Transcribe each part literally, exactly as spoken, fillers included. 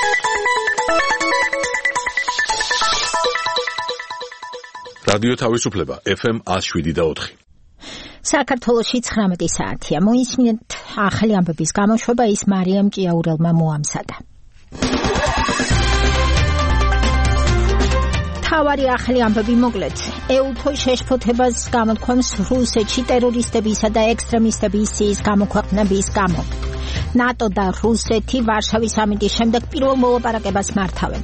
რადიო თავისუფლება ეფ ემ one oh seven და four. საქართველოში ცხრამეტი საათია. მოისმინეთ ახალი ამბების გამოშვება, ის მარიამ ჭიაურელმა მოამზადა. თავარი ახალი ამბები მოკლედ. ეუთო შეშფოთებას გამოთქვამს რუსეთში ტერორისტებისა და ექსტრემისტების სიის გამოქვეყნების გამო. ნატო და რუსეთი ვარშავის სამიტის შემდეგ პირველ მოლაპარაკებას მართავენ.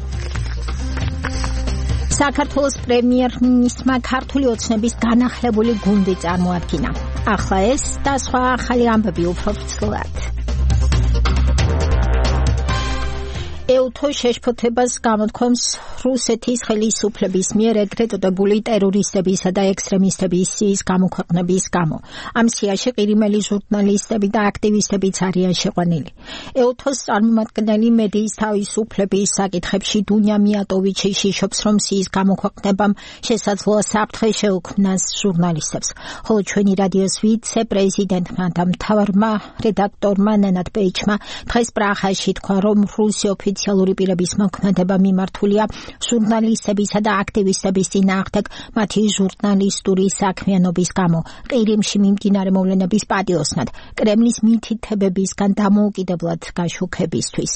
საქართველოს პრემიერ-მინისტრმა ქართული ოცნების განახლებული გუნდი წარმოადგინა. ახლა ეს და სხვა ახალი ამბები უფრო ფრთხილად. ეუთო შეშფოთებას გამოთქვამს რუსეთის ხელისუფლების მიერ ეგრეთ წოდებული ტერორისტებისა და ექსტრემისტების სიის გამოქვეყნების გამო. ამ სიაში ყირიმელი ჟურნალისტები და აქტივისტებიც არიან შეყვანილი. ეუთოს წარმომადგენელი მედიის თავისუფლების საკითხებში დუნია მიატოვიჩი შიშობს, რომ სიის გამოქვეყნებამ შესაძლოა საფრთხე შეუქმნას ჟურნალისტებს. ხოლო ჩვენი რადიოს ვიცე-პრეზიდენტმა და მთავარმა რედაქტორმა ნენად პეიჩმა დღეს პრაღაში თქვა, რომ რუსი ოფიციალური პირების მოქმედება მიმართულია ჟურნალისტებისა და აქტივისტების წინააღმდეგ მათი ჟურნალისტური საქმიანობის გამო, ყირიმში მიმდინარე მოვლენების პატიოსნად, კრემლის მითითებებისგან დამოუკიდებლად გაშუქებისთვის.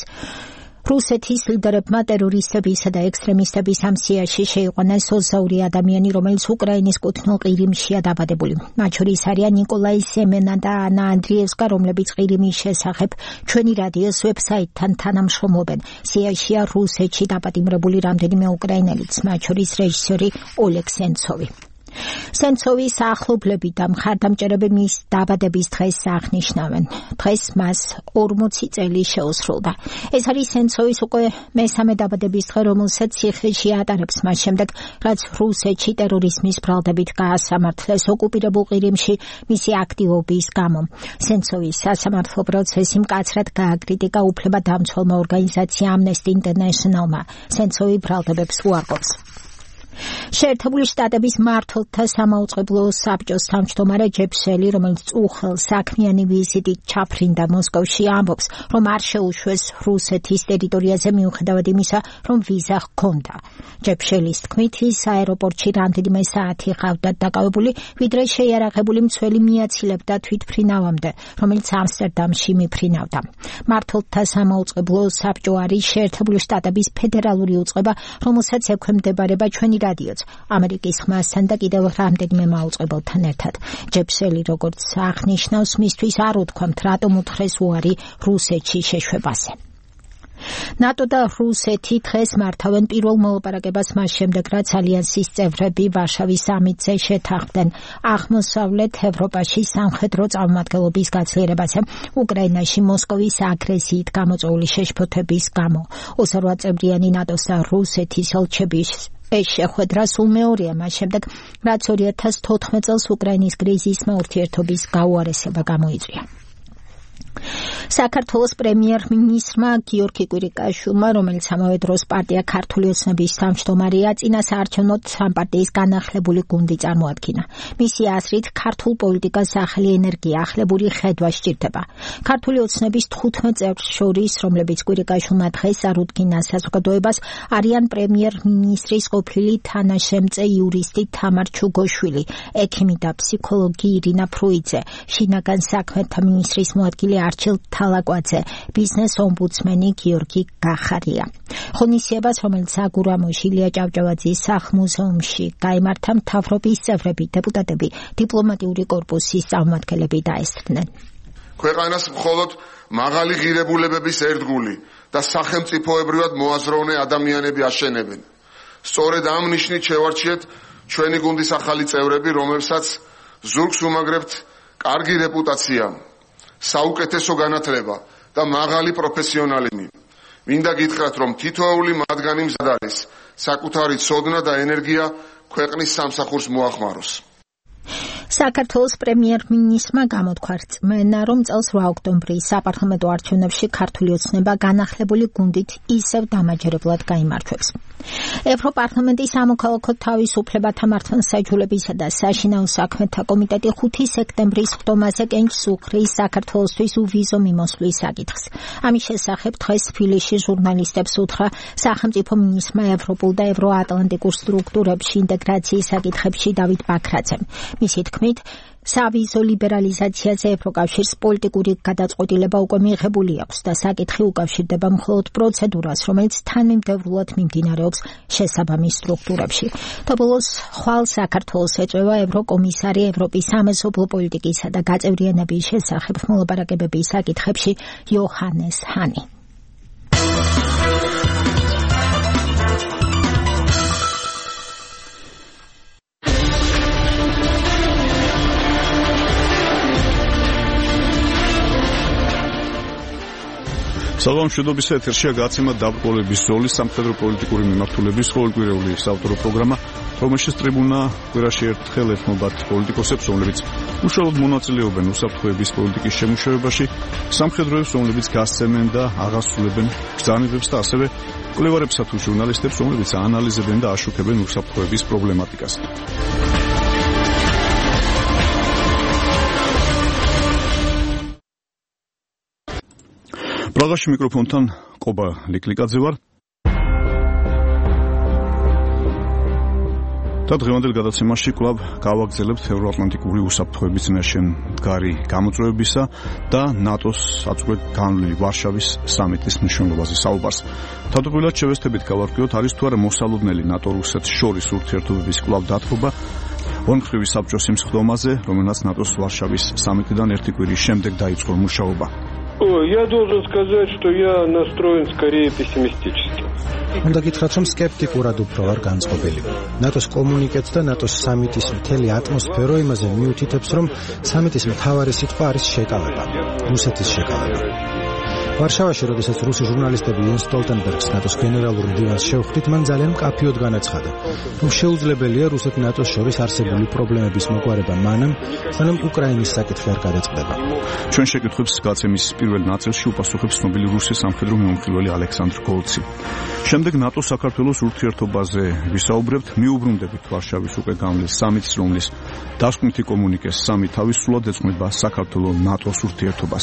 რუსეთის ლიდერებმა ტერორისტებისა და ექსტრემისტების ამ სიაში შეიყვანეს ოცდაორი ადამიანი, რომელიც უკრაინის კუთვნილ ყირიმშია დაბადებული. მათ შორის არიან ნიკოლაი სემენა და ანა ანდრიევსკა, რომლებიც ყირიმის შესახებ ჩვენი რადიოს ვებსაიტთან თანამშრომლობენ. სიაშია რუსეთში დაპატიმრებული რამდენიმე უკრაინელიც, მათ შორის რეჟისორი ოლეგ სენცოვი. სენცოვის ახლობლები და მხარდამჭერები მის დაბადების დღეს აღნიშნავენ. დღეს მას ორმოცი წელი შეუსრულდა. ეს არის სენცოვის უკვე მესამე დაბადების დღე, რომელსაც ციხეში ატარებს მას შემდეგ, რაც რუსეთში ტერორიზმის ბრალდებით გაასამართლეს ოკუპირებულ ყირიმში მისი აქტივობის გამო. სენცოვის სასამართლო პროცესი მკაცრად გააკრიტიკა უფლებადამცველმა ორგანიზაცია Amnesty International-მა. სენცოვი ბრალდებებს უარყოფს. შეერთებული შტატების მმართველთა სამაუწყებლო საბჭოს თავმჯდომარე ჯეფ სელი, რომელიც უხელ საქმიანი ვიზიტით ჩაფრინდა მოსკოვში, ამბობს, რომ არ შეუშვეს რუსეთის ტერიტორიაზე მიუხედავად იმისა, რომ ვიზა ჰქონდა. ჯეფ შელის თქმით, ის აეროპორტში რამდენიმე საათი ჰყავდათ დაკავებული, ვიდრე შეიარაღებული მცველი მიაცილებდა თვითმფრინავამდე, რომელიც ამსტერდამში მიფრინავდა. მმართველთა სამაუწყებლო საბჭო არის შეერთებული შტატების ფედერალური უწყება, რომელსაც ექვემდებარება ჩვენი რადიოც ამერიკის ხმასთან და კიდევ რამდენიმე მაუწყებელთან ერთად. ჯეფ სელი, როგორც აღნიშნავს, მისთვის არ უთქვამთ, რატომ უთხრეს უარი რუსეთში შეშვებაზე. ნატო და რუსეთი დღეს მართავენ პირველ მოლაპარაკებას მას შემდეგ, რაც ალიანსის წევრები ვარშავის სამიტზე შეთანხმდნენ აღმოსავლეთ ევროპაში სამხედრო წარმომადგენლობის გაცილერებაზე უკრაინაში მოსკოვის აგრესიით გამოწვეული შეშფოთების გამო. ოცდაორი წევრიანი ნატოს და რუსეთის ელჩების ეს შეხვედრა სულ მეორეა მას შემდეგ, რაც ორი ათას თოთხმეტ წელს უკრაინის კრიზისმა ურთიერთობის გაუარესება გამოიწვია. საქართველოს პრემიერ-მინისტრმა გიორგი კვირიკაშვილმა, რომელიც ამავე დროს პარტია ქართული ოცნების თავმჯდომარეა, წინა საარჩევნოდ ამ პარტიის განახლებული გუნდი წარმოადგინა. მისი აზრით, ქართულ პოლიტიკას ახალი ენერგია, ახლებური ხედვა სჭირდება. ქართული ოცნების თხუთმეტ წევრს შორის, რომლებიც კვირიკაშვილმა დღეს წარუდგინა საზოგადოებას, არიან პრემიერ-მინისტრის ყოფილი თანაშემწე იურისტი თამარ ჩუგოშვილი, ექიმი და ფსიქოლოგი ირინა ფრუიძე, შინაგან საქმეთა მინისტრის მოადგილე არჩილ თალაკვაძე, ბიზნეს ომბუდსმენი გიორგი გახარია. ღონისძიებას, რომელიც აგურამოში ილია ჭავჭავაძის სახლ-მუზეუმში გაიმართა, მთავრობის წევრები, დეპუტატები, დიპლომატიური კორპუსის წარმომადგენლები დაესწრნენ. ქვეყანას მხოლოდ მაღალი ღირებულებების ერთგული და სახელმწიფოებრივად მოაზროვნე ადამიანები აშენებენ. სწორედ ამ ნიშნით შევარჩიეთ ჩვენი გუნდის ახალი წევრები, რომლებსაც ზურგს უმაგრებთ კარგი რეპუტაცია, საუკეთესო განათლება და მაღალი პროფესიონალიზმი. მინდა გითხრათ, რომ თითოეული მათგანი მზად არის საკუთარი ცოდნა და ენერგია ქვეყნის სამსახურს მოახმაროს. საქართველოს პრემიერ-მინისტრმა გამოთქვა რწმენა, რომ წელს რვა ოქტომბრის საპარლამენტო არჩევნებში ქართული ოცნება განახლებული გუნდით ისევ დამაჯერებლად გაიმარჯვებს. ევროპარლამენტის სამოქალაქო თავისუფლებათა მართლმსაჯულებისა და საშინაო საქმეთა კომიტეტი ხუთი სექტემბრის ხდომაზე კენჭს უხრის საქართველოსთვის უვიზო მიმოსვლის საკითხს. ამის შესახებ დღეს თბილისში ჟურნალისტებს უთხრა სახელმწიფო მინისტრმა ევროპულ და ევროატლანტიკურ სტრუქტურებში ინტეგრაციის საკითხებში დავით ბაქრაძემ. მისი თქმით, სავიზო ლიბერალიზაციაზე ევროკავშირს პოლიტიკური გადაწყვეტილება უკვე მიღებული აქვს და საკითხი უკავშირდება მხოლოდ პროცედურას, რომელიც თანმიმდევრულად მიმდინარეობს შესაბამის სტრუქტურებში. თბილისს ხვალ საქართველოს ეწევა ევროკომისარი ევროპის სამეზობლო პოლიტიკისა და გაწევრიანების შესახებ მოლაპარაკებების საკითხებში იოჰანეს ჰანი. საგამშვიდობის ეთერშია გაცემა დაბრკოლების ზოლის სამხედრო პოლიტიკური მიმართულების ყოველკვირეული საავტორო პროგრამა, რომელშიც ტრიბუნა კვირაში ერთხელ ეხმობათ პოლიტიკოსებს, რომლებიც უშუალოდ მონაწილეობენ უსაფრთხოების პოლიტიკის შემუშავებაში, სამხედროებს, რომლებიც გასცემენ და აღასრულებენ ბრძანებებს და ასევე კვლევარებსა თუ ჟურნალისტებს, რომლებიც აანალიზებენ და აშუქებენ უსაფრთხოების პრობლემატიკას. პრაღაში მიკროფონთან ყობა ლიკლიკაძე ვარ. და დღევანდელ გადაცემაში კვლავ გავაგრძელებთ ევროატლანტიკური უსაფრთხოების წინაშე მდგარი გამოწვევებისა და ნატოს აწყვეტ განვლილი ვარშავის სამიტის მნიშვნელობაზე საუბარს. თავდაპირველად შევესწრებით გავარკვიოთ, არის თუ არა მოსალოდნელი ნატო-რუსეთს შორის ურთიერთობების კვლავ დათბობა ორმხრივი საბჭოს იმ სხდომაზე, რომელსაც ნატოს ვარშავის სამიტიდან ერთი კვირის შემდეგ დაიწყო მუშაობა. Я должен сказать, что я настроен скорее пессимистически. უნდა გითხრათ, რომ სკეპტიკურად უფრო ვარ განწყობილი. ნატოს კომუნიკეტს და ნატოს სამიტის მთელი ატმოსფერო იმაზე მიუთითებს, რომ სამიტის მთავარი სიტყვა არის შეკავება, რუსეთის შეკავება. ვარშავაში, როდესაც რუსი ჟურნალისტები იენს სტოლტენბერგს ნატოს გენერალურ მდივანს შევხვდით, მან ძალიან მკაფიოდ განაცხადა, რომ შეუძლებელია რუსეთ ნატოს შორის არსებული პრობლემების მოგვარება მანამ, სანამ უკრაინის საკითხი არ გადაწყდება. ჩვენ შეკითხვებს გაცემის პირველ ნაწილში უპასუხებს ცნობილი რუსი სამხედრო მიმომხილველი ალექსანდრ გოლცი. შემდეგ ნატო საქართველოს ურთიერთობაზე ვისაუბრებთ, მიუბრუნდებით ვარშავის უკვე გამლის სამიტს, რომლის დასკვნითი კომუნიკეს სამი თავისუფლად ეძღვნება საქართველოს ნატოს ურთიერთობას.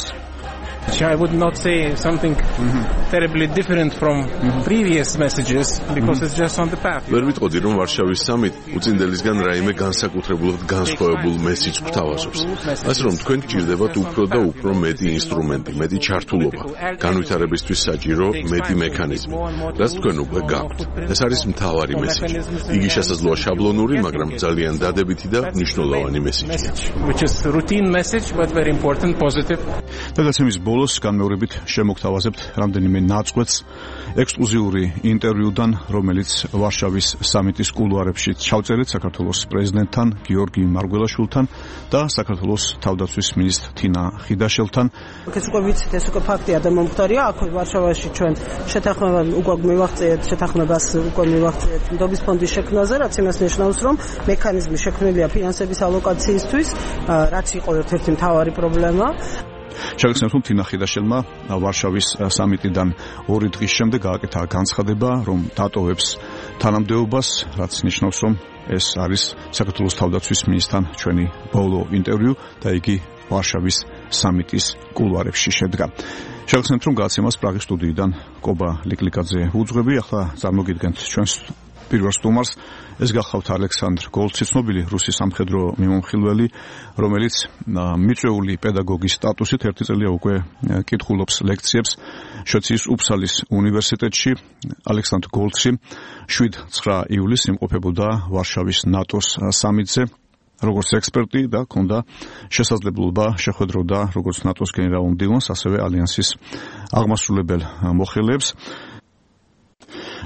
I would not say something mm-hmm. terribly different from mm-hmm. previous messages because mm-hmm. it's just on the path. ვერ ვიტყოდი, რომ ვარშავის სამიტი უწინდელისგან რაიმე განსაკუთრებულად განსხვავებულ მესიჯს გვთავაზობს. ასე რომ თქვენ გჭირდებათ უფრო და უფრო მეტი ინსტრუმენტი, მეტი ჩართულობა, განვითარებისთვის საჭირო მეტი მექანიზმი. რაც თქვენ უკვე გაქვთ. ეს არის მთავარი მესიჯი. იგი შესაძლოა შაბლონური, მაგრამ ძალიან დადებითი და მნიშვნელოვანი მესიჯი. Which is routine message but very important, positive. დაგაცემის ბოლოს განმეორებით შემოგთავაზებთ რამდენიმე ნაწყვეტს ექსკლუზიური ინტერვიუდან, რომელიც ვარშავის სამიტის კულუარებში ჩავწერეთ საქართველოს პრეზიდენტთან გიორგი მარგველაშვილთან და საქართველოს თავდაცვის მინისტრ თინა ხიდაშელთან. ეს უკვე ვიცით, ეს უკვე ფაქტია და მომხდარია. აქ ვარშავაში ჩვენ შეთანხმება უკვე მივაღწიეთ, შეთანხმებას უკვე მივაღწიეთ ნდობის ფონდის შექმნაზე, რაც იმას ნიშნავს, რომ მექანიზმი შექმნილია ფინანსების ალოკაციისთვის, რაც იყო ერთ-ერთი მთავარი პრობლემა. შეგახსენებთ, რომ თინა ხიდაშელმა ვარშავის სამიტიდან ორი დღის შემდეგ გააკეთა განცხადება, რომ დატოვებს თანამდებობას, რაც ნიშნავს, რომ ეს არის საქართველოს თავდაცვის მინისტრთან ჩვენი ბოლო ინტერვიუ და იგი ვარშავის სამიტის კულუარებში შედგა. შეგახსენებთ, რომ გაცემას პრაღის სტუდიიდან ყობა ლიკლიკაძე უძღვები. ახლა წარმოგიდგენთ ჩვენს პირველ სტუმარს. ეს გახლავთ ალექსანდრ გოლცი, ცნობილი რუსი სამხედრო მიმომხილველი, რომელიც მიწვეული პედაგოგის სტატუსით ერთი წელია უკვე კითხულობს ლექციებს შვეიცარიის უფსალის უნივერსიტეტში. ალექსანდრ გოლცი შვიდ ცხრა ივლისს იმყოფებოდა ვარშავის ნატოს სამიტზე როგორც ექსპერტი და ჰქონდა შესაძლებლობა შეხვედროდა როგორც ნატოს გენერალურ მდივანს, ასევე ალიანსის აღმასრულებელ მოხელეებს.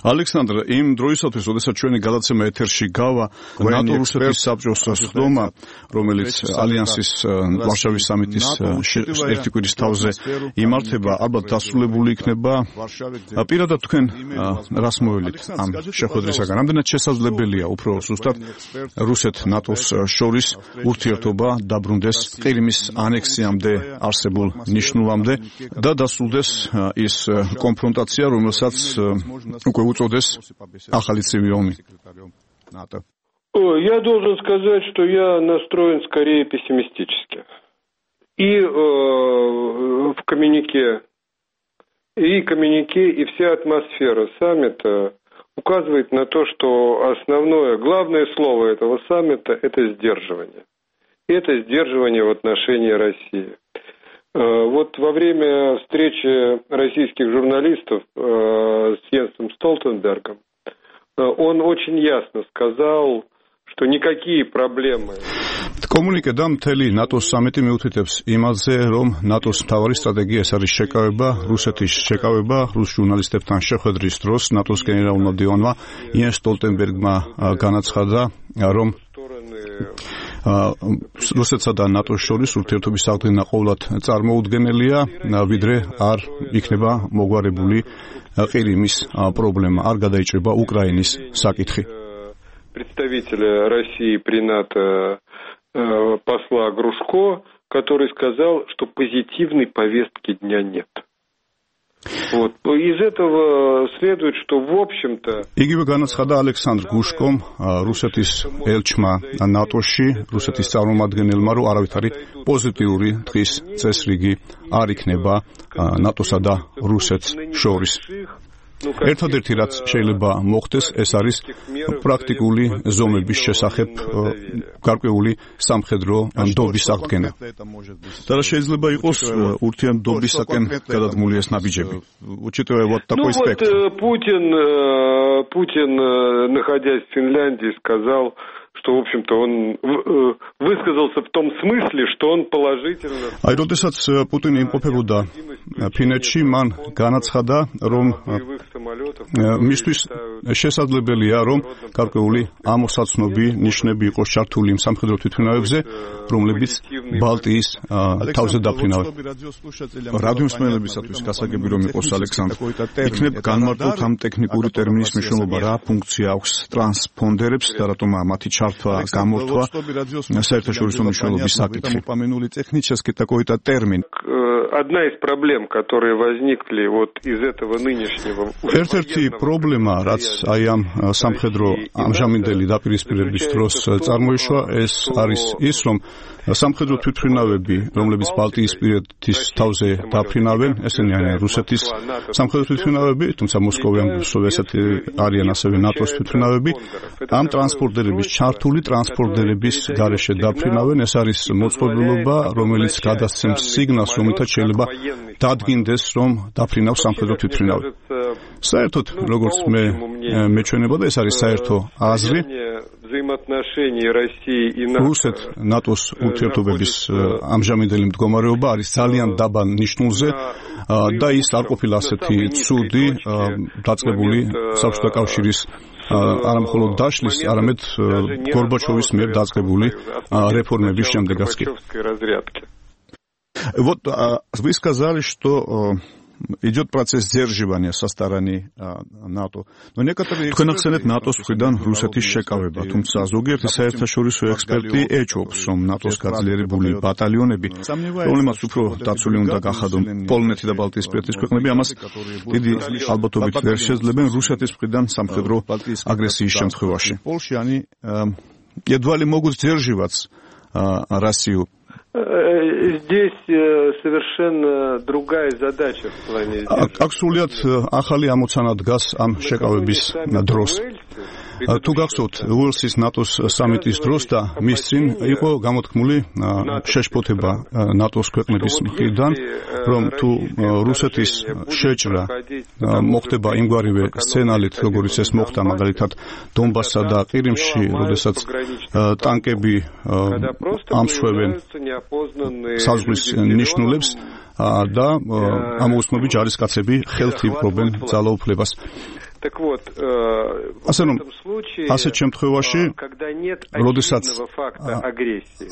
ალექსანდრ, იმ დროისათვის, როდესაც ჩვენი გადაცემა ეთერში გავა, ნატო-რუსეთის საბჭოს სხდომა, რომელიც ალიანსის ვარშავის სამიტის ერთი კვირის თავზე იმართება, ალბათ დასრულებული იქნება. პირადად თქვენ რას მოველით ამ შეხვედრისაგან? რამდენად შესაძლებელია უფრო ზუსტად რუსეთ-ნატოს შორის ურთიერთობა დაბრუნდეს ყირიმის ანექსიამდე არსებულ ნიშნულამდე და დასრულდეს ის კონფრონტაცია, რომელსაც უკვე уцодес ახალი цивი ომი НАТО. Я должен сказать, что я настроен скорее пессимистически. И э, в коммюнике, и коммюнике, и вся атмосфера саммита указывает на то, что основное, главное слово этого саммита – это сдерживание. И это сдерживание в отношении России. Вот во время встречи российских журналистов э, с Йенсом Столтенбергом э, он очень ясно сказал, что никакие проблемы. Კომუნიკე და მთელი ნატოს სამიტი მიუთითებს იმაზე, რომ ნატოს მთავარი სტრატეგია ეს არის შეკავება, რუსეთის შეკავება, რუს ჟურნალისტებთან შეხვედრის დროს ნატოს გენერალურმა მდივანმა იენს სტოლტენბერგმა განაცხადა, რომ რუსეთსა და ნატოს შორის ურთიერთობის აღდგენა ყოვლად წარმოუდგენელია, ვიდრე არ იქნება მოგვარებული ყირიმის პრობლემა, არ გადაიჭრება უკრაინის საკითხი. Представителя России при НАТО посла Грушко, который сказал, что позитивной повестки дня нет. Вот. Из этого следует, что в общем-то... იგივე განაცხადა ალექსანდრ გუშკომ, რუსეთის ელჩმა ნატოში, რუსეთის წარმომადგენელმა, რომ არავითარი პოზიტიური დღის წესრიგი არ იქნება ნატოსა და რუსეთს შორის. ერთადერთი რაც შეიძლება მოხდეს, ეს არის პრაქტიკული ზომების შესახებ გარკვეული სამხედრო ნდობის აღდგენა. და შეიძლება იყოს ურთიერთობისაკენ გადადგმული ეს ნაბიჯები. Учитывая вот такой аспект. Путин, Путин, находясь в Финляндии, сказал, что, в общем-то, он высказался в том смысле, что он положительно... აი, როდესაც პუტინი იმყოფებოდა ფინეთში, მან განაცხადა, რომ მისთვის შესაძლებელია, რომ გარკვეული ამოსაცნობი ნიშნები იყოს ჩართული იმ სამხედრო თვითმფრინავებზე, რომლებიც ბალტიის თავზე დაფრინავენ. რადიომსმენელებისათვის გასაგები რომ იყოს, ალექსანდრ, იქნებ განმარტოთ ამ ტექნიკური ტერმინის მნიშვნელობა, რა ფუნქცია აქვს ტრანსპონდერებს და რატომ მათი ჩართვა, გამორთვა საერთაშორისო მნიშვნელობის საკითხი. Одна из проблем, которые возникли вот из этого нынешнего... ერთ-ერთი პრობლემა, რაც აი ამ სამხედრო ამჟამინდელი დაპირისპირების დროს წარმოიშვა, ეს არის ის, რომ სამხედრო თვითმფრინავები, რომლებიც ბალტიისპირეთის თავზე დაფრინავენ, ესენი არიან რუსეთის სამხედრო თვითმფრინავები, თუმცა მოსკოვი ესეთი არიან ასევე ნატოს თვითმფრინავები, ამ ტრანსპორტერების ჩართული ტრანსპორტერების გარეშე დაფრინავენ, ეს არის მოწყობილობა, რომელიც გადასცემს სიგნალს, რომელთაც შეიძლება დადგინდეს, რომ დაფრინავს სამხედრო თვითმფრინავი. საერთოდ, როგორც მე მეჩვენებოდა, ეს არის საერთო აზრი. რუსეთ ნატოს ურთიერთობების ამჟამინდელი მდგომარეობა არის ძალიან დაბალ ნიშნულზე და ის არ ყოფილა ასეთი ცუდი დაწყებული საბჭოთა კავშირის არამხოლოდ დაშლის, арамედ გორბაჩოვის მიერ დაწყებული реформების შემდეგაც კი. Вот вы сказали, что идет процесс сдерживания со стороны НАТО. Но некоторые თქვენ ახსენეთ ნატოს მხრიდან რუსეთის შეკავება, თუმცა ზოგიერთი საერთაშორისო ექსპერტი ეჭვობს, რომ ნატოს გაძლიერებული ბატალიონები, რომლებიც უფრო დაცული უნდა გახადონ პოლონეთი და ბალტიისპირეთის ქვეყნები, ამას დიდი ალბათობით ვერ შეძლებენ რუსეთის მხრიდან სამხედრო აგრესიის შემთხვევაში. едва ли могут сдерживать Россию. Здесь совершенно другая задача в плане сдерживания. აქ სრულიად ახალი ამოცანა დგას ამ შეკავების დროს. თუ გახსოვთ, უელსის ნატოს სამიტის დროს და მის წინ იყო გამოთქმული შეშფოთება ნატოს ქვეყნების მხრიდან, რომ თუ რუსეთის შეჭრა მოხდება იმგვარივე სცენარით, როგორც ეს მოხდა მაგალითად დონბასსა და ყირიმში, როდესაც ტანკები ამშვევენ საზღვრის ნიშნულებს და ამოუსმები ჯარისკაცები ხელთ იპყრობენ ძალაუფლებას. Так вот, в этом случае, когда нет очевидного факта агрессии,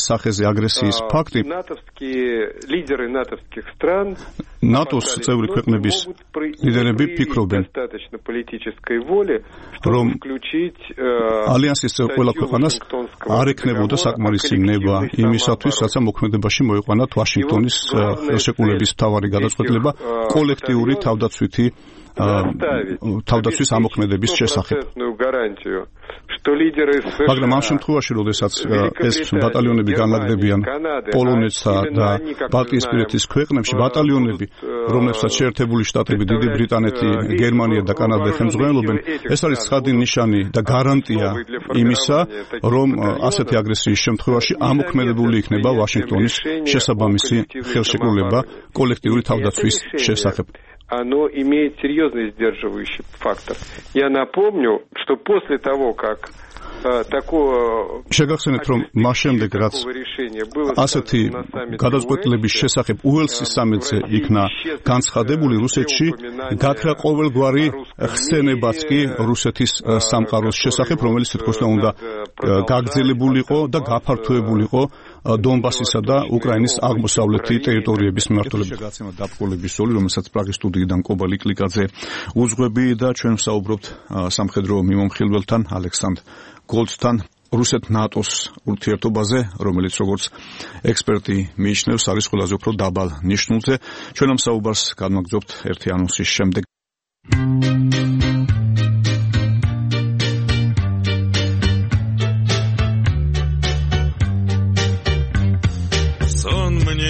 натовские лидеры натовских стран могут достаточно политической воли, чтобы включить ალიანსის ყველა ქვეყანას არ ეკნებოდა საკმარისი ნება იმისათვის, რაცა მოქმედებაში მოიყვანათ ვაშინგტონის ხელშეკრულების მთავარი გადაწყვეტილება კოლექტიური თავდაცვითი თავდაცვის ამოქმედების შესახებ. მაგრამ ამ შემთხვევაში, როდესაც ეს ბატალიონები განლაგდებიან პოლონეთსა და ბალტიისპირეთის ქვეყნებში, ბატალიონები, რომლებსაც შეერთებული შტატები, დიდი ბრიტანეთი, გერმანია და კანადა ხელმძღვანელობენ, ეს არის ცხადი ნიშანი და გარანტია იმისა, რომ ასეთი აგრესიის შემთხვევაში ამოქმედებული იქნება ვაშინგტონის შესაბამისი ხელშეკრულება კოლექტიური თავდაცვის შესახებ. Оно имеет серьезный сдерживающий фактор. Я напомню, что после того, как такого შეგახსენებთ, რომ მას შემდეგ, რაც ასეთი გადაწყვეტილების შესახებ უელსის სამეცნიერო იქნა განცხადებული, რუსეთში გაქრა ყოველგვარი ხსენებაც კი რუსეთის სამყაროს შესახებ, რომელიც თითქოს უნდა გაგრძელებულიყო და გაფართოებულიყო დონბასისა და უკრაინის აღმოსავლეთი ტერიტორიების მიმართულებით. შეგაცემა დაბრძოლების ზოლი, რომელსაც პრაღის სტუდიიდან კობა ლიკლიკაძე უძღვები და ჩვენ ვსაუბრობთ სამხედრო მიმომხილველთან ალექსანდრ გოლდთან რუსეთ-ნატოს ურთიერთობაზე, რომელიც როგორც ექსპერტი მიიჩნევს, არის ყველაზე უფრო დაბალ ნიშნულზე. ჩვენ ამ საუბარს განვაგრძობთ ერთი ანონსის შემდეგ. Сон мне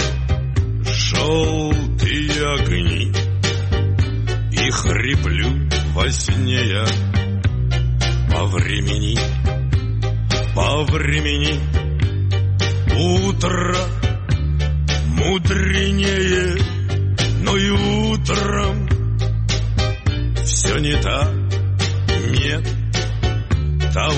желтые огни, и хриплю во сне я по времени. По времени утро мудренее, но и утром все не так, нет того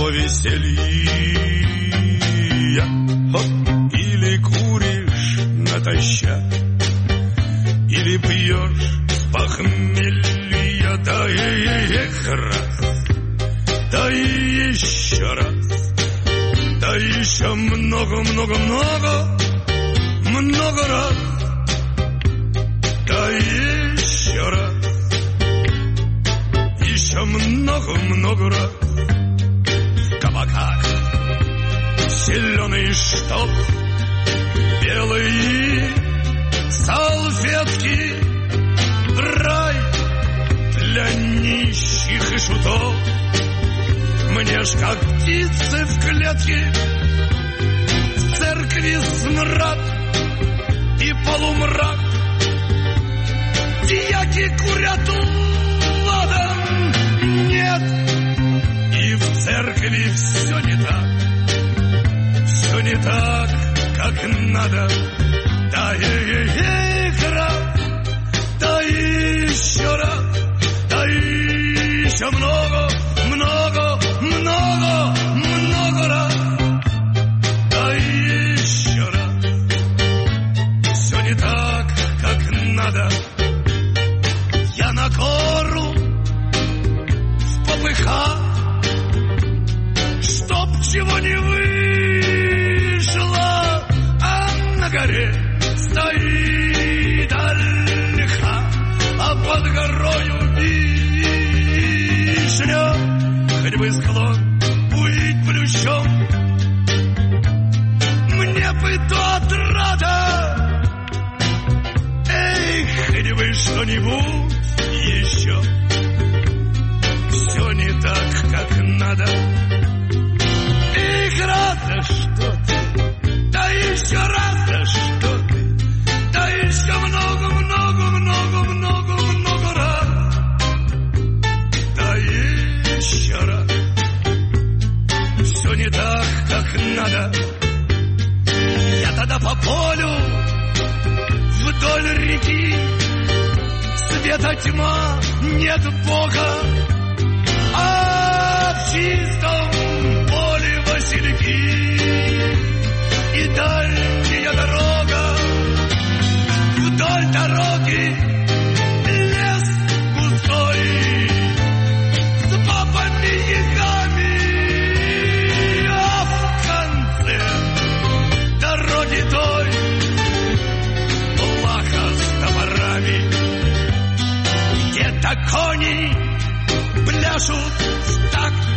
веселья. Хоп, или куришь натощак, или пьешь похмелья, да и раз, да и еще раз. Да еще много-много-много, много раз. Да еще раз. Еще много-много раз. В кабаках зеленый штоп, белые салфетки, рай для нищих и шутов. Мне ж как птицы в клетке, в церкви смрад и полумрак. Дьяки курят ладан, нет, и в церкви все не так, все не так, как надо. Да еще раз, да еще раз, да еще много, много. Много, много раз, да еще раз. Все не так, как надо. Я на гору в попыхах, чтоб чего не вышло, а на горе стоит ольха, а под горою вишня. Хоть бы склон быть плющом, мне бы то отрада. Эй, хоть бы что-нибудь еще. Все не так, как надо. Эх, раз, да что ты, да еще раз, да что ты, да еще много-много-много-много-много раз. Да еще раз. Все не так, как надо. Я тогда по полю вдоль реки, света тьма, нет Бога, а в чистом поле васильки и дальняя дорога. Вдоль дороги лес густой, да кони пляшут в такт.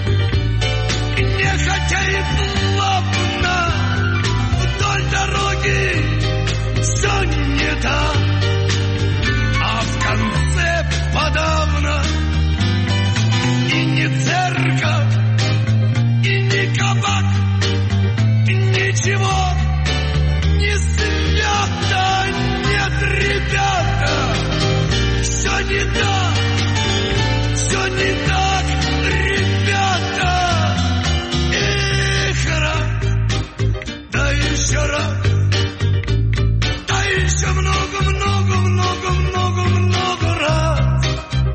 Нехотя и плавно вдоль дороги все не так, а в конце подавно и не церковь, и не кабак, ничего не свято, нет, ребята, все не так, все не так, ребята. Эх, раз, да еще раз, да еще много, много, много, много, много раз,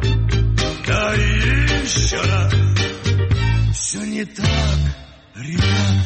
да еще раз, все не так, ребята.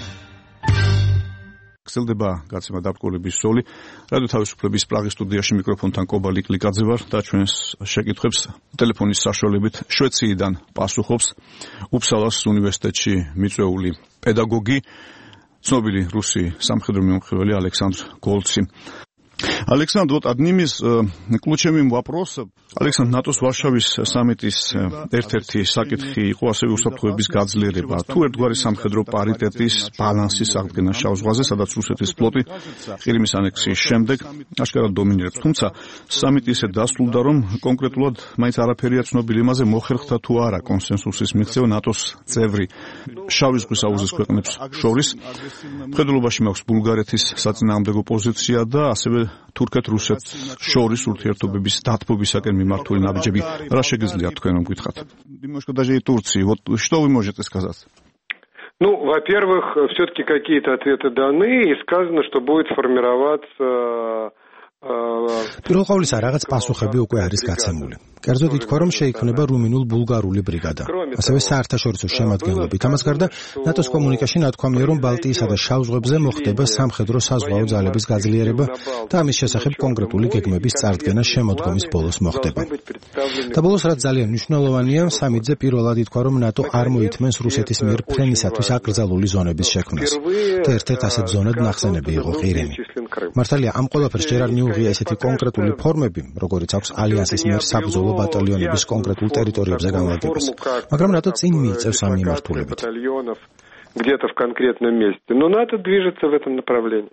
გრძელდება გაცემა დაბკოლების სოლი. რადიო თავისუფლების პრაღის სტუდიაში მიკროფონთან კობალი კლიკაძე ვარ და ჩვენს შეკითხვებს ტელეფონის საშუალებით შვეციიდან პასუხობს უფსალას უნივერსიტეტში მიწვეული პედაგოგი, ცნობილი რუსი სამხედრო მიმოხილველი ალექსანდრ გოლცი. Александр, вот одним из э, ключевых вопросов, Александр, ნატოს ვარშავის სამიტის ერთ-ერთი საკითხი იყო ასევე უსაფრთხოების გაძლიერება. თუ ერთგვარი სამხედრო პარიტეტის ბალანსის აღდგენა შავ ზღვაზე, სადაც რუსეთის ფლოტი ყირიმის ანექსიის შემდეგ აშკარად დომინირებს. თუმცა სამიტი ისე დასრულდა, რომ კონკრეტულად მაინც არაფერია ცნობილი იმაზე, მოხერხდა თუ არა კონსენსუსის მიღწევა ნატოს წევრი შავი ზღვის აუზის ქვეყნებს შორის. მხედველობაში მაქვს ბულგარეთის საწინააღმდეგო позиция და ასევე თურქეთ-რუსეთს შორის ურთიერთობების დათბობისაკენ მიმართული ნაბიჯები. Რა შეგიძლიათ თქვენ რომ გითხრათ? Немножко даже и Турции. Вот что вы можете сказать? Ну, во-первых, все-таки какие-то ответы даны, и сказано, что будет формироваться პირველ ყოვლისა რაღაც პასუხები უკვე არის გაცემული. კერძოდ ითქვა, რომ შეიქმნება რუმინულ-ბულგარული ბრიგადა. ასევე საერთაშორისო შემადგენლობით. ამას გარდა ნატოს კომუნიკაში ნათქვამია, რომ ბალტიისა და შავ ზღვებზე მოხდება სამხედრო საზღვაო ძალების გაძლიერება და ამის შესახებ კონკრეტული გეგმების წარდგენა შემოდგომის ბოლოს მოხდება. და ბოლოს რაც ძალიან მნიშვნელოვანია, სამიტზე პირველად ითქვა, რომ ნატო არ მოითმენს რუსეთის მიერ ფრენისათვის აკრძალული ზონების შექმნას. და ერთ-ერთ ასეთ ზონად ნახსენები იყო ყირიმი. მართალია, ამ ყველაფერს ჯერ არ მიუღია ესეთი კონკრეტული ფორმები, როგორიც აქვს ალიანსის მიერ საბრძოლო ბატალიონების კონკრეტულ ტერიტორიებზე განლაგებას. მაგრამ ნატო წინ მიიწევს ამ მიმართულებით. Где-то в конкретном месте. Но НАТО движется в этом направлении.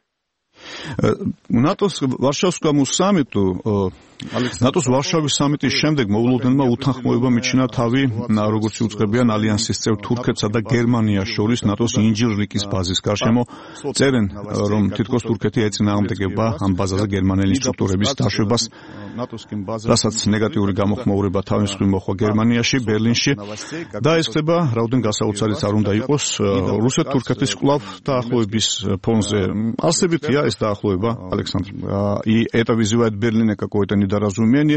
ნატოს ვარშავსკому სამიტу ნატოს ვარშავის სამიტის შემდეგ მოულოდნელმა უთანხმოება მიჩინა თავი როგორც უწყებიან ალიანსის წევრ თურქეთსა და გერმანიას შორის ნატოს ინჯილრიკის ბაზის გარშემო. წერენ რომ თითქოს თურქეთი ეწინააღმდეგება ამ ბაზაზე გერმანელი სტრუქტურების დაშვებას, რასაც ნეგატიური გამოხმაურება თავის მხრივ მოხდა გერმანიაში, ბერლინში და ეს ხდება რაოდენ გასაოცარიც არ უნდა იყოს რუსეთ-თურქეთის კვლავ დაახლოების фонზე. არსებითია ეს დაახლოება, Александр, и это вызывает в Берлине какое-то недоразумение.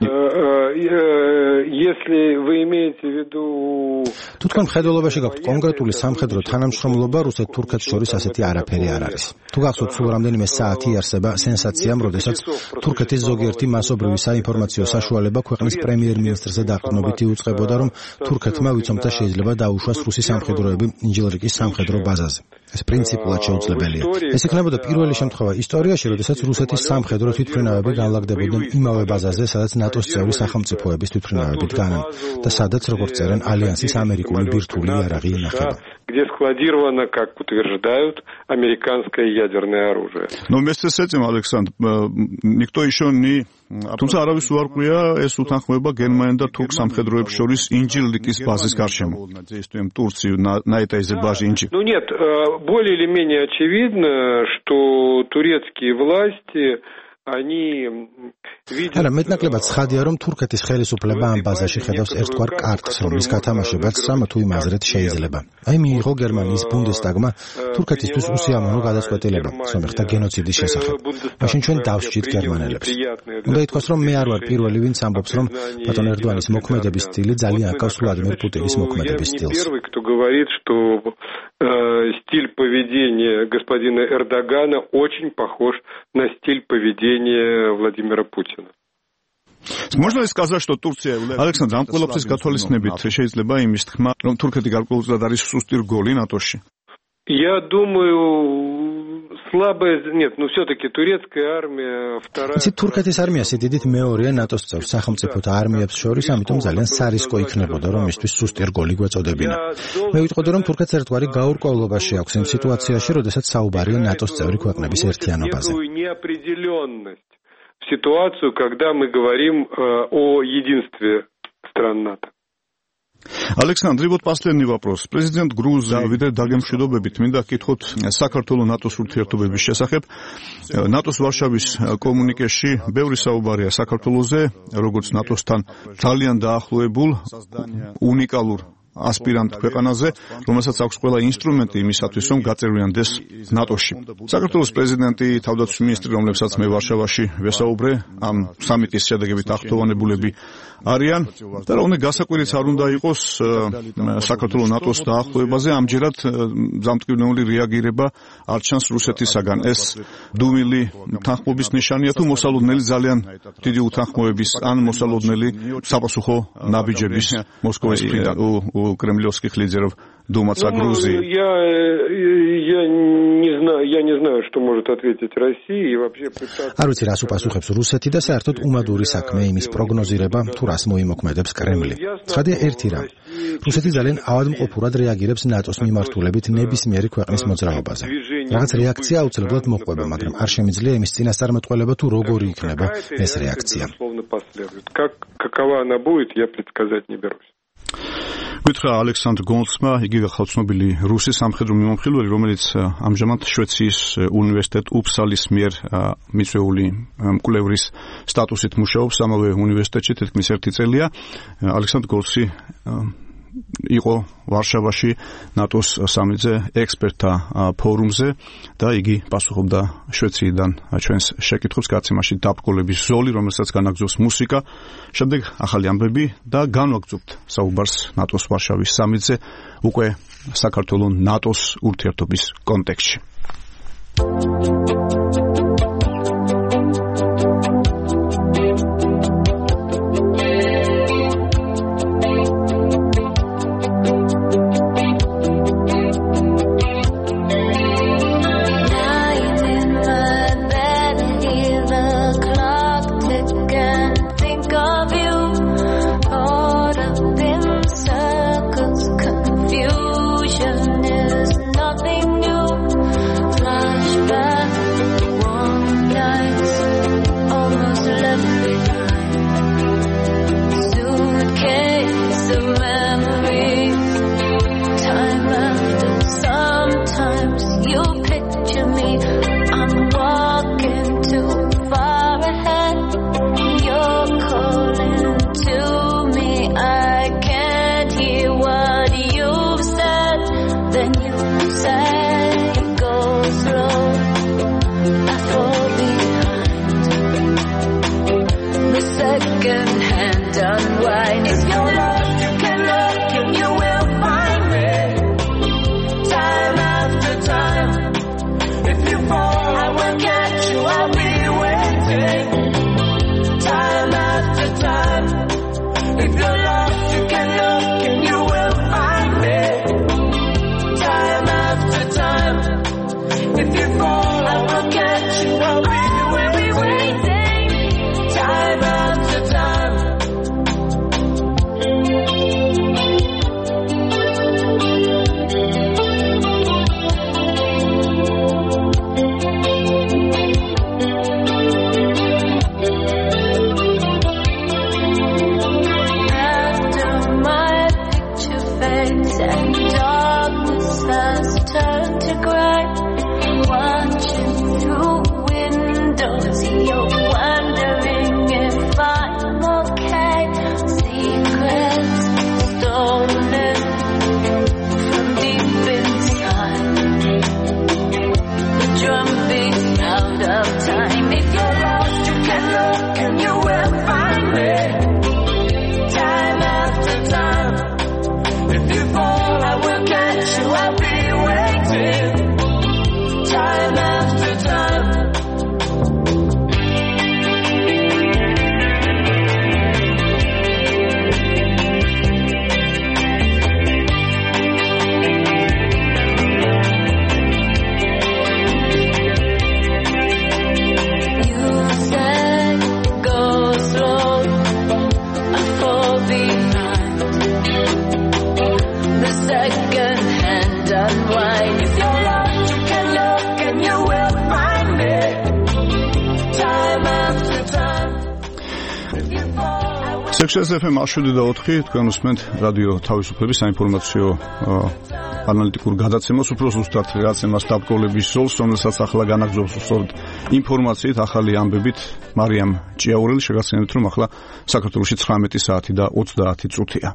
Если вы имеете в виду თუ თქვენ მხედველობაში გაქვთ კონკრეტული სამხედრო თანამშრომლობა რუსეთ-თურქეთს შორის, ასეთი არაფერი არ არის. თუ გახსოვთ, სულ რამდენიმე საათი იარსება სენსაციამ, როდესაც თურქეთის ზოგიერთი მასობრივი საინფორმაციო საშუალება ქვეყნის პრემიერ-მინისტრზე დაყრდნობით იუწყებოდა, რომ თურქეთმა ვიცომთა შეიძლება დაუშვას რუსი სამხედროები ინჯილრიკის სამხედრო ბაზაზე. ეს პრინციპულად შეუძლებელია. ეს იქნებოდა პირველი შემთხვევა ისტორიაში, როდესაც რუსეთის სამხედრო თვითმფრინავები განლაგდებოდნენ იმავე ბაზაზე, სადაც ნატოს წევრი სახელმწიფოების თვითმფრინავები დგანან და სადაც, როგორც წერენ, ალიანსის ამერიკული ბირთვული იარაღი ინახება. где складировано, как утверждают, американское ядерное оружие. Но вместе с этим, Александр, никто еще не... თუმცა არავის უარყვია ეს უთანხმოება გერმანიასა და თურქ სამხედროებს შორის ინჯილრიკის ბაზის გარშემო. Действуем Турцию на на этой же базе инжи. Ну нет, более или менее очевидно, что турецкие власти они არა, მეტნაკლებად ცხადია, რომ თურქეთის ხელისუფლება ამ ბაზაში ხედავს ერთგვარ კარტს, რომლის გათამაშებაც სამ თუ იმ აზრით შეიძლება. აი მიიღო გერმანიის ბუნდესტაგმა თურქეთისთვის უსიამოვნო გადაწყვეტილება სომეხთა გენოციდის შესახებ. მაშინ ჩვენ დავსჯით გერმანელებს. უნდა ითქვას, რომ მე არ ვარ პირველი, ვინც ამბობს, რომ ბატონ ერდოანის მოქმედების სტილი ძალიან აკავს ვლადიმერ პუტინის მოქმედების სტილს. Первый, кто говорит, что стиль поведения господина Эрдогана очень похож на стиль поведения Владимира Путина. Можно сказать, что Турция Александр, ამ ყველაფრის გათვალისწინებით შეიძლება იმის თქმა, რომ თურქეთი გარკვეულწილად არის სუსტი რგოლი ნატოში? Я думаю, слабая, нет, ну все-таки турецкая армия, вторая... იცით, თურქეთის არმია სიდიდით მეორეა ნატოს წევრ სახელმწიფოთა არმიებს შორის, ამიტომ ძალიან სარისკო იქნებოდა, რომ მისთვის სუსტი რგოლი გვეწოდებინა. მე ვიტყოდი, რომ თურქეთს ერთგვარი გაურკვევლობაში აქვს იმ სიტუაციაში, როდესაც საუბარია ნატოს წევრი ქვეყნების ერთიანობაზე. Ситуацию, когда мы говорим о единстве стран НАТО. Александр, вот последний вопрос. Президент Грузии ვიდრე დაგემშვიდობებით მინდა გკითხოთ საქართველოს ნატოს ურთიერთობების შესახებ. ნატოს ვარშავის კომუნიკეში ბევრი საუბარია საქართველოზე, როგორც ნატოსთან ძალიან დაახლოებულ უნიკალურ ასპირანტ ქვეყანაზე, რომელსაც აქვს ყველა ინსტრუმენტი იმისათვის, რომ გაწევრიანდეს ნატოში. საქართველოს პრეზიდენტი, თავდაცვის მინისტრი, რომლებსაც მე ვარშავაში ვესაუბრე, ამ სამიტის შედეგებით ახტოვანებულები არიან და რა უნდა გასაკვირიც არ უნდა იყოს საქართველოს ნატოს დაახლოებაზე, ამჯერად ზამთრიული რეაგირება არ ჩანს რუსეთისაგან. ეს დუმილი თანხმობის ნიშანია თუ მოსალოდნელი ძალიან დიდი უთანხმოების ან მოსალოდნელი საპასუხო ნაბიჯების მოსკოვის მხრიდან у кремлевских лидеров думаться о Грузии? Я, я, не знаю, я не знаю, что может ответить Россия и вообще пытаться... არ ვიცი, რას უპასუხებს რუსეთი და საერთოდ უმადური საქმე იმის პროგნოზირება, თუ რას მოიმოქმედებს კრემლი. ცხადია ერთი რამ. რუსეთი ძალიან ავადმყოფურად რეაგირებს ნატოს მიმართულებით ნებისმიერი ქვეყნის მოძრაობაზე. რაღაც რეაქცია აუცილებლად მოყვება, მაგრამ არ შემიძლია იმის წინასწარმეტყველება თუ როგორი იქნება ეს რეაქცია. Как, какова она будет, я предсказать не берусь. გითხრა ალექსანდრ გონცმა, იგი გახალ ცნობილი რუსი სამხედრო მიმომხილველი, რომელიც ამჟამად შვეიციის უნივერსიტეტ უფსალის მიერ მიწვეული მკვლევრის სტატუსით მუშაობს ამავე უნივერსიტეტში თითქმის ერთი წელია. ალექსანდრ გონცი იყო ვარშავაში ნატოს სამიტზე ექსპერტთა ფორუმზე და იგი პასუხობდა შვეიციიდან ჩვენს შეკითხვებს გაცემაში დაბრკოლების ზოლი, რომელსაც განაგზობს მუსიკა. შემდეგ ახალი ამბები და განვაგრძობთ საუბარს ნატოს ვარშავის სამიტზე უკვე საქართველოს ნატოს ურთიერთობის კონტექსტში. ექვსი ეფ ემ შვიდი და ოთხი თქვენ უსმენთ რადიო თავისუფლების საინფორმაციო ანალიტიკურ გადაცემას, უფრო ზუსტად რაღაც იმას დაბრკოლების ზოლს, რომელსაც ახლა განაგზობს უსწორად ინფორმაციით, ახალი ამბებით მარიამ ჭიაურელი შეგახსენებთ, რომ ახლა საქართველოში ცხრამეტი საათი და ოცდაათი წუთია.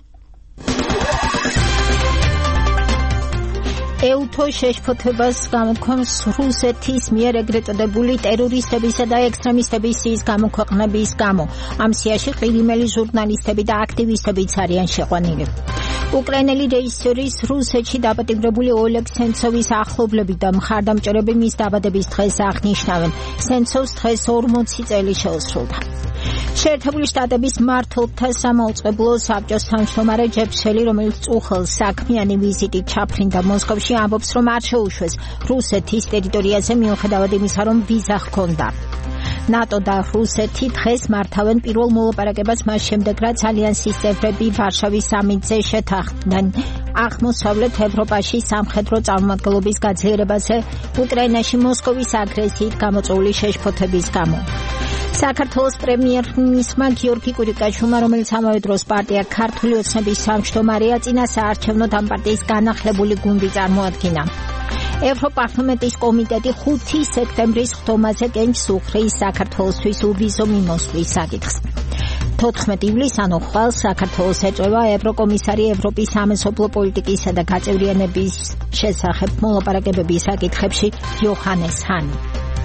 ეუთო შეშფოთებას გამოქვემს რუსეთის მიერ ეგრეთ წოდებული ტერორისტებისა და ექსტრემისტების სიის გამოქვეყნების გამო. ამ სიაში ყირიმელი ჟურნალისტები და აქტივისტებიც არიან შეყვანილი. უკრაინელი რეჟისორის რუსეთში დაპატიმრებული ოლეგ სენცოვის ახლობლები და მხარდამჭერები მის დაბადების დღეს აღნიშნავენ. სენცოვს დღეს ორმოცი წელი შეუსრულდა. შეერთებული შტატების მმართველთა სამაუწყებლო საბჭოს თავმჯდომარე ჯეფ სელი, რომელიც წუხელს საქმიანი ვიზიტით ჩაფრინდა მოსკოვში, ამბობს, რომ არ შეუშვეს რუსეთის ტერიტორიაზე მიუხედავად იმისა, რომ ვიზა ჰქონდა. ნატო და რუსეთი დღეს მართავენ პირველ მოლაპარაკებას მას შემდეგ, რაც ალიანსის წევრები ვარშავის სამიტზე შეთანხმდნენ აღმოსავლეთ ევროპაში სამხედრო წარმომადგენლობის გაძლიერებაზე უკრაინაში მოსკოვის აგრესიით გამოწვეული შეშფოთების გამო. საქართველოს პრემიერ-მინისტრმა გიორგი კვირიკაშვილმა, რომელიც ამავე დროს პარტია ქართული ოცნების თავმჯდომარეა, წინა საარჩევნო ამ პარტიის განახლებული გუნდი წარმოადგინა. ევროპარლამენტის კომიტეტი ხუთი სექტემბრის ხდომაზე კენჭს უხრის საქართველოსთვის უვიზო მიმოსვლის საკითხს. თოთხმეტი ივლისს, ანუ ხვალ, საქართველოს ეწევა ევროკომისარი ევროპის სამეზობლო პოლიტიკისა და გაწევრიანების შესახებ მოლაპარაკებების საკითხებში იოჰანეს ჰანი.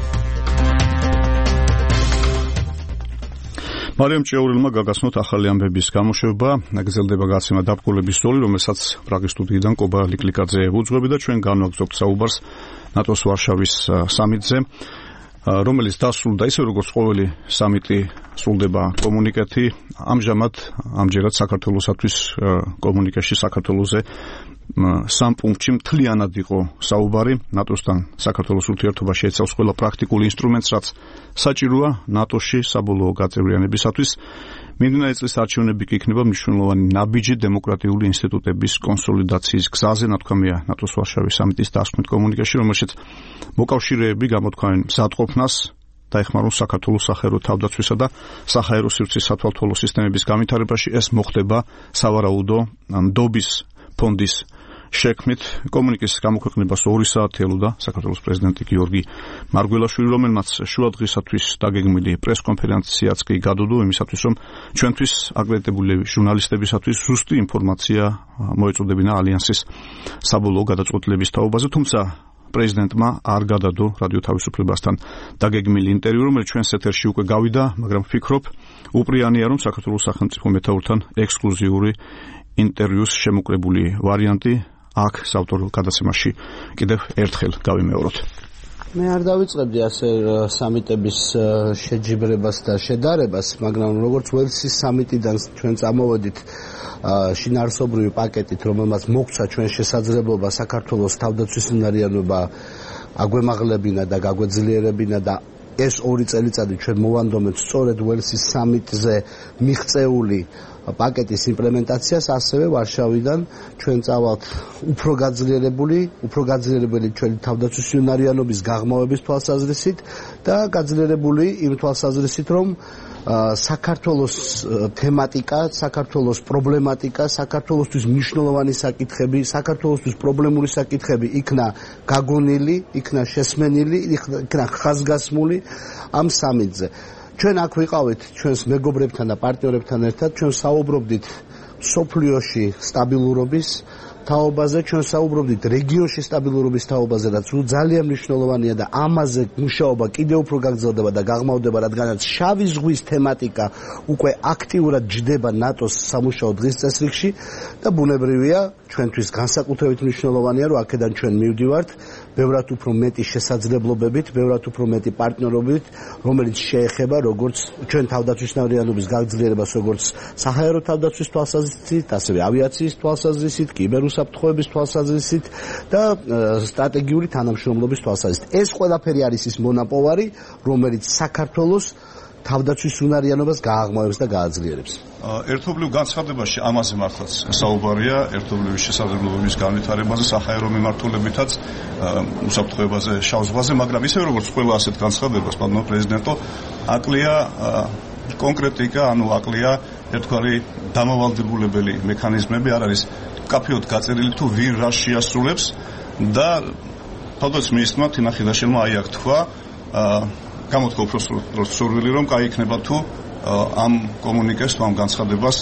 მარიამ ჭიაურელმა გაგაცნოთ ახალი ამბების გამოშვება, გრძელდება გაცემა დაბრკოლების ზოლი, რომელსაც პრაღის სტუდიიდან კობა ლიკლიკაძე უძღვები და ჩვენ განვაგრძობთ საუბარს ნატოს ვარშავის სამიტზე, რომელიც დასრულდა ისე როგორც ყოველი სამიტი სრულდება კომუნიკეტი. ამჟამად ამჯერად საქართველოსათვის კომუნიკაში საქართველოზე სამ პუნქტში მთლიანად იყო საუბარი. ნატოსთან საქართველოს ურთიერთობა შეიცავს ყველა პრაქტიკულ ინსტრუმენტს, რაც საჭიროა ნატოში საბოლოო გაწევრიანებისათვის. მიმდინარე წლის არჩევნები კი იქნება მნიშვნელოვანი ნაბიჯი დემოკრატიული ინსტიტუტების კონსოლიდაციის გზაზე, ნათქვამია ნატოს ვარშავის სამიტის დასკვნით კომუნიკაში, რომელშიც მოკავშირეები გამოთქვამენ მზადყოფნას დაეხმაროს საქართველოს სახაერო თავდაცვისა და საჰაერო სივრცის სათვალთვალო სისტემების განვითარებაში. ეს მოხდება სავარაუდო ნდობის ფონდის შექმნით. კომუნიკეს გამოქვეყნებას ორი საათი ელოდა საქართველოს პრეზიდენტი გიორგი მარგველაშვილი, რომელმაც შუადღისათვის დაგეგმილი პრესკონფერენციაც კი გადოდო იმისათვის, რომ ჩვენთვის აკრედიტებული ჟურნალისტებისათვის ზუსტი ინფორმაცია მოეწოდებინა ალიანსის საბოლოო გადაწყვეტილების თაობაზე, თუმცა პრეზიდენტმა არ გადადო რადიო თავისუფლებასთან დაგეგმილი ინტერვიუ, რომელიც ჩვენს ეთერში უკვე გავიდა, მაგრამ ვფიქრობ, უპრიანია, რომ საქართველოს სახელმწიფო მეთაურთან ექსკლუზიური ინტერვიუს შემოკრებული ვარიანტი აქ საავტორო გადაცემაში კიდევ ერთხელ გავიმეოროთ. მე არ დავიწყებდი ასე სამიტების შეჯიბრებას და შედარებას, მაგრამ როგორც ველსის სამიტიდან ჩვენ წამოვედით შინაარსობრივი პაკეტით, რომელმაც მოგცა ჩვენ შესაძლებლობა საქართველოს თავდაცვის უნარიანობა აგვემაღლებინა და გაგვეძლიერებინა და ეს ორი წელიწადი ჩვენ მოვანდომეთ სწორედ ველსის სამიტზე მიღწეული პაკეტის იმპლემენტაციას, ასევე ვარშავიდან ჩვენ წავალთ უფრო გაძლიერებული, უფრო გაძლიერებული ჩვენი თავდაცვის უნარიანობის გაღრმავების თვალსაზრისით და გაძლიერებული იმ თვალსაზრისით, რომ საქართველოს თემატიკა, საქართველოს პრობლემატიკა, საქართველოსთვის მნიშვნელოვანი საკითხები, საქართველოსთვის პრობლემური საკითხები იქნა გაგონილი, იქნა შესმენილი, იქნა ხაზგასმული ამ სამიტზე. ჩვენ აქ ვიყავით ჩვენს მეგობრებთან და პარტნიორებთან ერთად, ჩვენ საუბრობდით სოფლიოში სტაბილურობის თაობაზე, ჩვენ საუბრობდით რეგიონში სტაბილურობის თაობაზე, რაც ძალიან მნიშვნელოვანია და ამაზე მუშაობა კიდევ უფრო გაგრძელდება და გაღრმავდება, რადგანაც შავი ზღვის თემატიკა უკვე აქტიურად ჯდება ნატოს სამუშაო დღის წესრიგში და ბუნებრივია, ჩვენთვის განსაკუთრებით მნიშვნელოვანია, რომ აქედან ჩვენ მივდივართ ბევრად უფრო მეტი შესაძლებლობებით, ბევრად უფრო მეტი პარტნიორობით, რომელიც შეეხება როგორც ჩვენ თავდაცვის უნარიანობის გაგძლიერებას, როგორც საჰაერო თავდაცვის თვალსაზრისით, ასევე ავიაციის თვალსაზრისით, კიბერუსაფრთხოების თვალსაზრისით და სტრატეგიული თანამშრომლობის თვალსაზრისით. ეს ყველაფერი არის ის მონაპოვარი, რომელიც საქართველოს თავდაცვის უნარიანობას გააღრმავებს და გააძლიერებს. ერთობლივ განცხადებაში ამაზე მართლაც საუბარია, ერთობლივი შესაძლებლობების განვითარებაზე, საჰაერო მიმართულებითაც, უსაფრთხოებაზე, შავ ზღვაზე, მაგრამ ისე როგორც ყველა ასეთ განცხადებას, პანო პრეზიდენტო, აკლია კონკრეტიკა, ანუ აკლია ერთგვარი დამავალდებულებელი მექანიზმები არ არის კაფეოდ გაწერილი თუ ვინ რას შეასრულებს და თავდაც მისმა თინახილაშვილმა აი აქ თქვა გამოთქვა უფრო სურვილი რომ კაი იქნება თუ ამ კომუნიკეს თუ ამ განცხადებას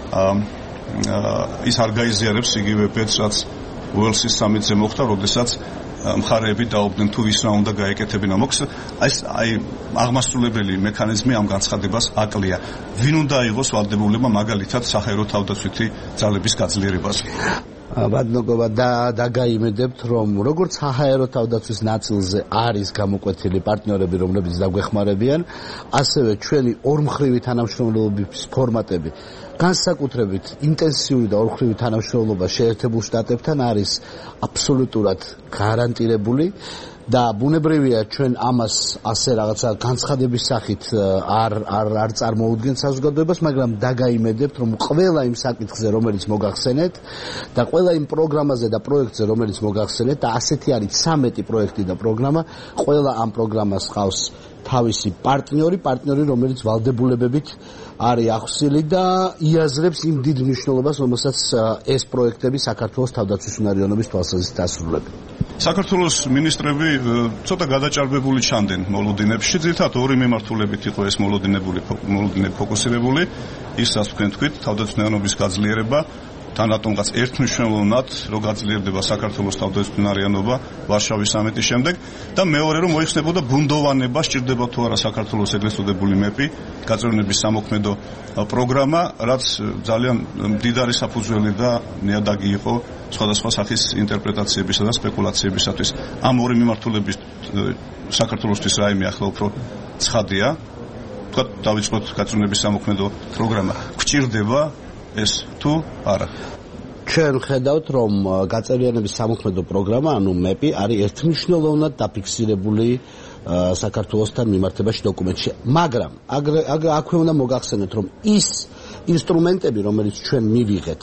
ის არ გაიზიარებს იგივე ბედს რაც უელსის სამიტზე მოხდა, როდესაც მხარეები დაობდნენ თუ ვის რა უნდა გაეკეთებინა. მოკლედ ეს აი აღმასრულებელი მექანიზმი ამ განცხადებას აკლია. ვინ უნდა აიღოს ვალდებულება მაგალითად საჰაერო თავდაცვითი ძალების გაძლიერებაზე? ბადნოგობა და დაგაიმედებთ რომ როგორც საჰაერო თავდაცვის ნაწილზე არის გამოკვეთილი პარტნიორები რომლებიც დაგვეხმარებიან, ასევე ჩვენი ორმხრივი თანამშრომლობის ფორმატები განსაკუთრებით ინტენსიური და ორმხრივი თანამშრომლობა შეერთებულ შტატებთან არის აბსოლუტურად გარანტირებული და ბუნებრივია ჩვენ ამას ასე რაღაცა განცხადების სახით არ არ არ წარმოუდგენთ საზოგადოებას, მაგრამ დაგაიმედებთ რომ ყველა იმ საკითხზე რომელიც მოგახსენეთ და ყველა იმ პროგრამაზე და პროექტზე რომელიც მოგახსენეთ და ასეთი არის ცამეტი პროექტი და პროგრამა, ყველა ამ პროგრამას ყავს თავისი პარტნიორი, პარტნიორი რომელიც ვალდებულებებით არის ახსილი და იაზრებს იმ დიდ მნიშვნელობას, რომელსაც ეს პროექტები საქართველოს თავდაცვის უნარიანობის თვალსაზრისით ასრულებენ. საქართველოს მინისტრები ცოტა გადაჭარბებული ჩანდნენ მოლოდინებში, ძირითადად ორი მიმართულებით იყო ეს მოლოდინებული მოლოდინები ფოკუსირებული, ის რაც თქვენ თქვით, თავდაცვის უნარიანობის გაძლიერება თან რატომღაც ერთმნიშვნელოვნად რო გაძლიერდება საქართველოს თავდაცვის უნარიანობა ვარშავის სამიტის შემდეგ და მეორე რომ მოიხსნებოდა ბუნდოვანება, სჭირდება თუ არა საქართველოს ეგრეთ წოდებული მეპი, გაწევრიანების სამოქმედო პროგრამა, რაც ძალიან მდიდარი საფუძველი და ნიადაგი იყო სხვადასხვა სახის ინტერპრეტაციებისა და სპეკულაციებისათვის. ამ ორი მიმართულების საქართველოსთვის რაიმე ახლა უფრო ცხადია. თქვა დავიწყოთ გაწევრიანების სამოქმედო პროგრამა. გვჭირდება ეს თუ არა? ჩვენ ხედავთ რომ გაწევრიანების სამოქმედო პროგრამა, ანუ მეპი არის ერთმნიშვნელოვნად დაფიქსირებული საქართველოსთან მიმართებაში დოკუმენტში, მაგრამ აქვე უნდა მოგახსენოთ რომ ის ინსტრუმენტები რომელიც ჩვენ მივიღეთ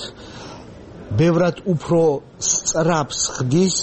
ბევრად უფრო სწრაფს ხდის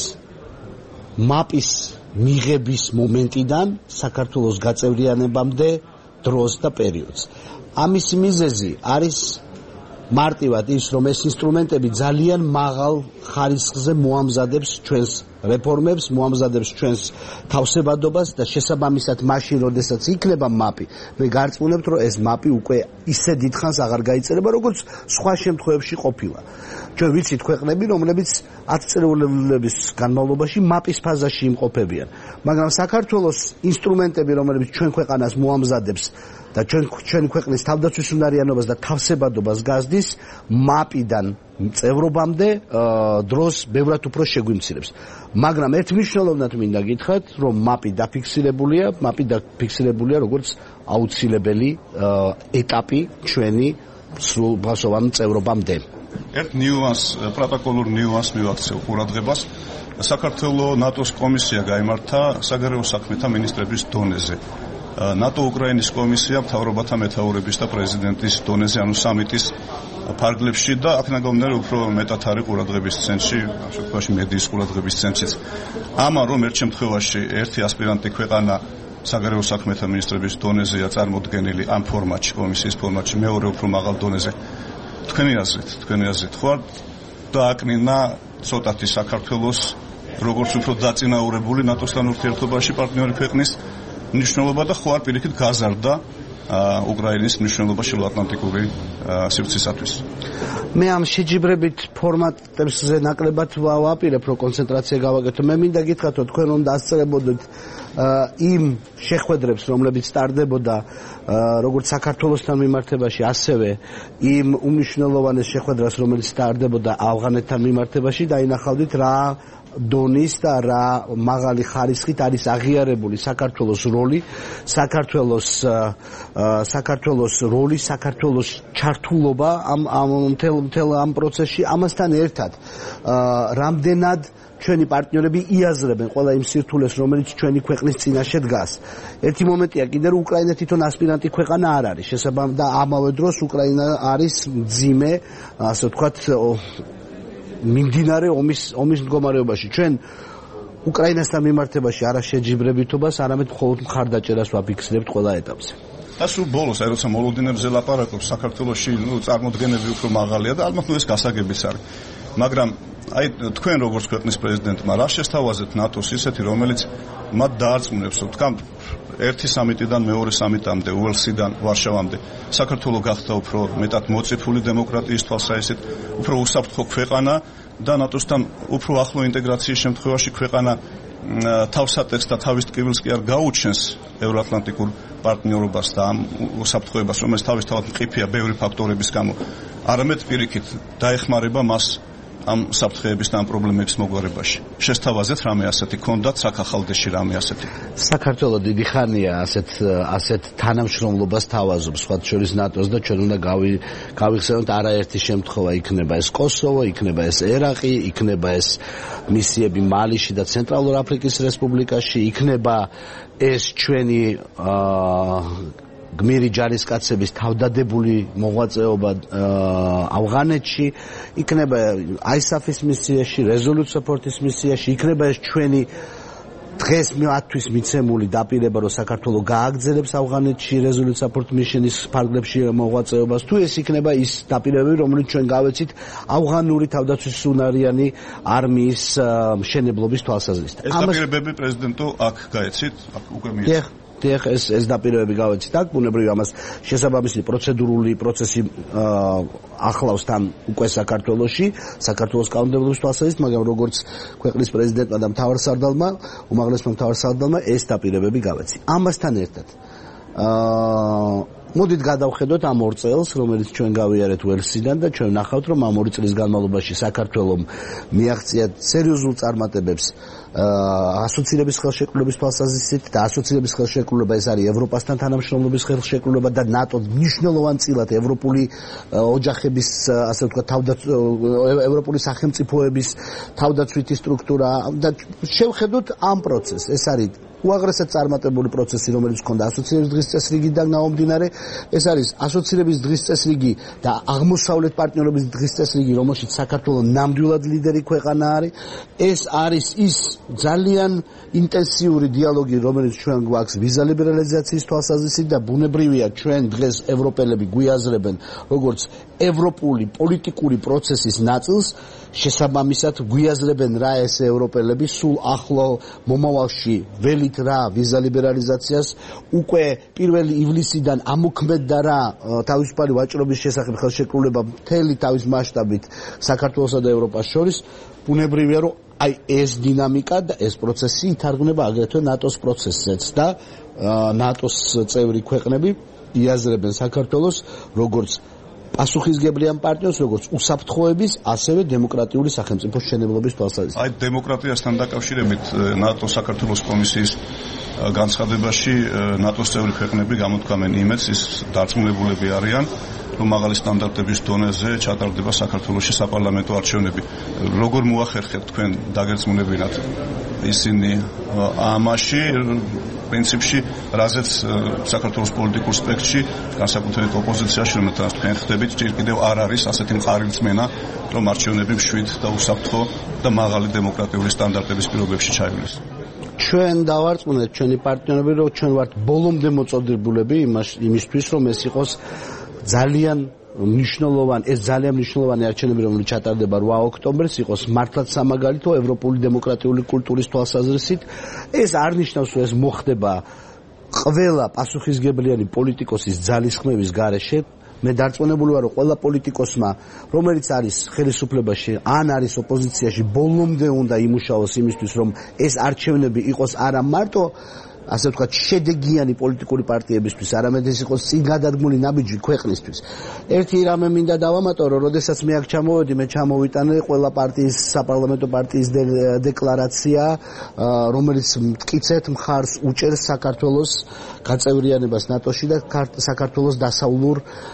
მაპის მიღების მომენტიდან საქართველოს გაწევრიანებამდე დროს და პერიოდს. ამის მიზეზი არის მარტივად ის რომ ეს ინსტრუმენტები ძალიან მაღალ ხარისხზე მოამზადებს ჩვენს რეფორმებს, მოამზადებს ჩვენს თავსებადობას და შესაბამისად მაშინ როდესაც იქნება მაპი, მე გარწმუნებთ რომ ეს მაპი უკვე ისე დიდხანს აღარ გაიწერება როგორც სხვა შემთხვევებში ყოფილა. ჩვენ ვიცით ქვეყნები რომლებიც ათი წელიწადის განმავლობაში მაპის ფაზაში იმყოფებიან, მაგრამ საქართველოს ინსტრუმენტები რომლებიც ჩვენ ქვეყანას მოამზადებს და ჩვენ ჩვენი ქვეყნის თავდაცვის უნარიანობას და თავსებადობას გაზრდის მაპიდან წევრობამდე დროს ბევრად უფრო შეგვიმცირებს. მაგრამ ერთმნიშვნელოვნად მინდა გითხრათ, რომ მაპი დაფიქსირებულია, მაპი დაფიქსირებულია როგორც აუცილებელი ეტაპი ჩვენი სრულფასოვან წევრობამდე. ერთ ნიუანს, პროტოკოლურ ნიუანს მივაქცევ ყურადღებას. საქართველოს ნატოს კომისია გაიმართა საგარეო საქმეთა მინისტრების დონეზე. ნატო-უკრაინის კომისია მთავრობათა მეთაურების და პრეზიდენტის დონეზე, ანუ სამიტის ფარგლებში და აქედან გამომდინარე უფრო მეტად არის ყურადღების ცენტრში, ასე ვთქვათ, მედიის ყურადღების ცენტრშიც. ამან რომ ერთ შემთხვევაში ერთი ასპირანტი ქვეყანა საგარეო საქმეთა მინისტრების დონეზეა წარმოდგენილი ამ ფორმატში, კომისიის ფორმატში, მეორე უფრო მაღალ დონეზე. თქვენი აზრით, თქვენი აზრით ხო დააკნინა ცოტათი საქართველოს როგორც უფრო დაწინაურებული ნატოსთან ურთიერთობაში პარტნიორი ქვეყნის მნიშვნელობა და ხო არ პირიქით გაზარდა უკრაინის მნიშვნელობა შილოატლანტიკური სივრცისათვის. მე ამ შეჯიბრებით ფორმატებზე ნაკლებად ვაპირებ რომ კონცენტრაცია გავაკეთო. მე მინდა გითხრათ რომ თქვენ უნდა ასწრებოდეთ იმ შეხვედრებს რომლებიც ტარდებოდა როგორც საქართველოსთან მიმართებაში, ასევე იმ უმნიშვნელოვანეს შეხვედრას რომელიც ტარდებოდა ავღანეთთან მიმართებაში და ინახავდით რა დონის და რა მაღალი ხარისხით არის აღიარებული საქართველოს როლი, საქართველოს საქართველოს როლი, საქართველოს ჩართულობა ამ ამ მთელ მთელ ამ პროცესში. ამასთან ერთად რამდენად ჩვენი პარტნიორები იაზრებენ ყველა იმ სირთულეს, რომელიც ჩვენი ქვეყნის წინაშე დგას. ერთი მომენტია კიდე რომ უკრაინა თვითონ ასპირანტი ქვეყანა არ არის, შესაბამისად და ამავე დროს უკრაინა არის მძიმე, ასე ვთქვათ, მიმდინარე ომის ომის მდგომარეობაში. ჩვენ უკრაინასთან მიმართებაში არა შეჯიბრებითობას, არამედ მხოლოდ მხარდაჭერას ვაფიქსირებთ ყველა ეტაპზე. და სულ ბოლოს, აი როცა მოლოდინებზე ლაპარაკობს, საქართველოში ნუ წარმოდგენები უფრო მაღალია და ალბათ ნუ ეს გასაგებიც არის. მაგრამ აი თქვენ როგორც ქვეყნის პრეზიდენტმა რა შესთავაზეთ ნატოს ისეთი, რომელიც მათ დაარწმუნებს, რომ თქვენ ერთი სამიტიდან მეორე სამიტამდე, უელსიდან ვარშავამდე საქართველოს გახდა უფრო მეტად მოწიფული დემოკრატიის თვალსაჩინოდ, უფრო უსაფრთხო ქვეყანა და ნატოსთან უფრო ახლო ინტეგრაციის შემთხვევაში ქვეყანა თავსატეხს და თავის ტკივილს კი არ გაუჩენს ევროატლანტიკურ პარტნიორობას და ამ უსაფრთხოებას, რომელიც თავისთავად მყიფეა ბევრი ფაქტორების გამო, არამედ პირიქით დაეხმარება მას ამ საფრთხეების და ამ პრობლემების მოგვარებაში. შესთავაზეთ რამე ასეთი, ქონდათ საქახალდეში რამე ასეთი. საქართველოს დიდი ხანია ასეთ ასეთ თანამშრომლობას თავაზობს, სხვა შორის ნატოს და ჩვენ უნდა გავიხსენოთ არაერთი შემთხვევა, იქნება ეს კოსოვო, იქნება ეს ერაყი, იქნება ეს მისიები მალიში და ცენტრალურ აფრიკის რესპუბლიკაში, იქნება ეს ჩვენი აა გმირი ჯარისკაცების თავდადებული მოღვაწეობა ავღანეთში, იქნება აისაფის მისიაში, Resolute Support-ის მისიაში, იქნება ეს ჩვენი დღეს მათთვის მიცემული დაპირება, რომ საქართველოს გააგრძელებს ავღანეთში Resolute Support Mission-ის ფარგლებში მოღვაწეობას, თუ ეს იქნება ის დაპირებები, რომელიც ჩვენ გავეცით ავღანური თავდაცვისუნარიანი არმიის მშენებლობის თვალსაზრისით. ეს დაპირებები პრეზიდენტო აქ გაეცით, აქ უკვე მიეცით. დიახ, ეს ეს დაპირებები გავეცით აქ, ბუნებრივი ამას შესაბამისი პროცედურული პროცესი ახლავს თან უკვე საქართველოში, საქართველოს კანონმდებლობის თვალსაზრისით, მაგრამ როგორც ქვეყნის პრეზიდენტმა და მთავარსარდალმა, უმაღლესმა მთავარსარდალმა ეს დაპირებები გავეცი. ამასთან ერთად აა მოდით გადავხედოთ ამ ორ წელს, რომელიც ჩვენ გავიარეთ უელსიდან და ჩვენ ნახავთ, რომ ამ ორი წლის განმავლობაში საქართველოს მიაღწია სერიოზულ წარმატებებს ასოცირების ხელშეკრულების თვალსაზრისით და ასოცირების ხელშეკრულება ეს არის ევროპასთან თანამშრომლობის ხელშეკრულება და ნატოს მნიშვნელოვანწილად ევროპული ოჯახების, ასე ვთქვათ, ევროპული სახელმწიფოების თავდაცვითი სტრუქტურა და შევხედოთ ამ პროცესს. ეს არის უაღრესად წარმატებული პროცესი, რომელიც ჰქონდა ასოცირების დღის წესრიგიდან გამომდინარე. ეს არის ასოცირების დღის წესრიგი და აღმოსავლეთ პარტნიორობის დღის წესრიგი, რომელშიც საქართველოს ნამდვილად ლიდერი ქვეყანა არის. ეს არის ის ძალიან ინტენსიური დიალოგი, რომელიც ჩვენ გვაქვს ვიზა ლიბერალიზაციის თვალსაზრისით და ბუნებრივია ჩვენ დღეს ევროპელები გვიაზრებენ როგორც ევროპული პოლიტიკური პროცესის ნაწილს, შესაბამისად გვიაზრებენ რა ეს ევროპელები სულ ახლო მომავალში ველით რა ვიზა ლიბერალიზაციას, უკვე პირველი ივლისიდან ამოქმედდა რა თავისუფალი ვაჭრობის შესახებ ხელშეკრულება მთელი თავის მასშტაბით საქართველოსა და ევროპას შორის. ბუნებრივია რომ აი ეს დინამიკა და ეს პროცესი ითარგმნება აგრეთვე ნატოს პროცესზეც და ნატოს წევრი ქვეყნები იაზრებენ საქართველოს როგორც პასუხისგებლიან პარტნიორს, როგორც უსაფრთხოების, ასევე დემოკრატიული სახელმწიფოს მშენებლობის თვალსაზრისით. აი დემოკრატიასთან დაკავშირებით ნატოს საქართველოს კომისიის განცხადებაში ნატოს წევრი ქვეყნები გამოთქვამენ იმედს, ის დარწმუნებულები არიან, რომ მაღალი სტანდარტების დონეზე ჩატარდება საქართველოში საპარლამენტო არჩევნები. როგორ მოახერხებთ თქვენ დაგერწმუნებინათ ისინი ამაში, პრინციპში, რაზეც საქართველოს პოლიტიკურ სპექტრში, განსაკუთრებით ოპოზიციაში, რომელთანაც თქვენ ხდებით, ჯერ კიდევ არ არის ასეთი მყარი რწმენა, რომ არჩევნები მშვიდ და უსაფრთხო და მაღალი დემოკრატიული სტანდარტების პირობებში ჩაივლის. ჩვენ დავარწმუნეთ ჩვენი პარტნიორები, რომ ჩვენ ვართ ბოლომდე მოწოდებულები იმისთვის, რომ ეს იყოს ძალიან მნიშვნელოვანი, ეს ძალიან მნიშვნელოვანი არჩევნები, რომელიც ჩატარდება რვა ოქტომბერს, იყოს მართლაც სამაგალითო ევროპული დემოკრატიული კულტურის თვალსაზრისით. ეს არ ნიშნავს, რომ ეს მოხდება ყველა პასუხისგებლიანი პოლიტიკოსის ძალისხმევის გარეშე. მე დარწმუნებული ვარ, რომ ყველა პოლიტიკოსმა, რომელიც არის ხელისუფლებაში, ან არის ოპოზიციაში, ბოლომდე უნდა იმუშაოს იმისთვის, რომ ეს არჩევნები იყოს არა მარტო ასე ვთქვათ, შედეგიანი პოლიტიკური პარტიებისთვის, არამედ ეს იყოს წინგადადგმული ნაბიჯი ქვეყნისთვის. ერთი რამე მინდა დავამატო, რომ როდესაც მე აქ ჩამოვედი, მე ჩამოვიტანე ყველა პარტიის, საპარლამენტო პარტიის დეკლარაცია, რომელიც მტკიცედ მხარს უჭერს საქართველოს გაწევრიანებას ნატოში და საქართველოს დასავლურ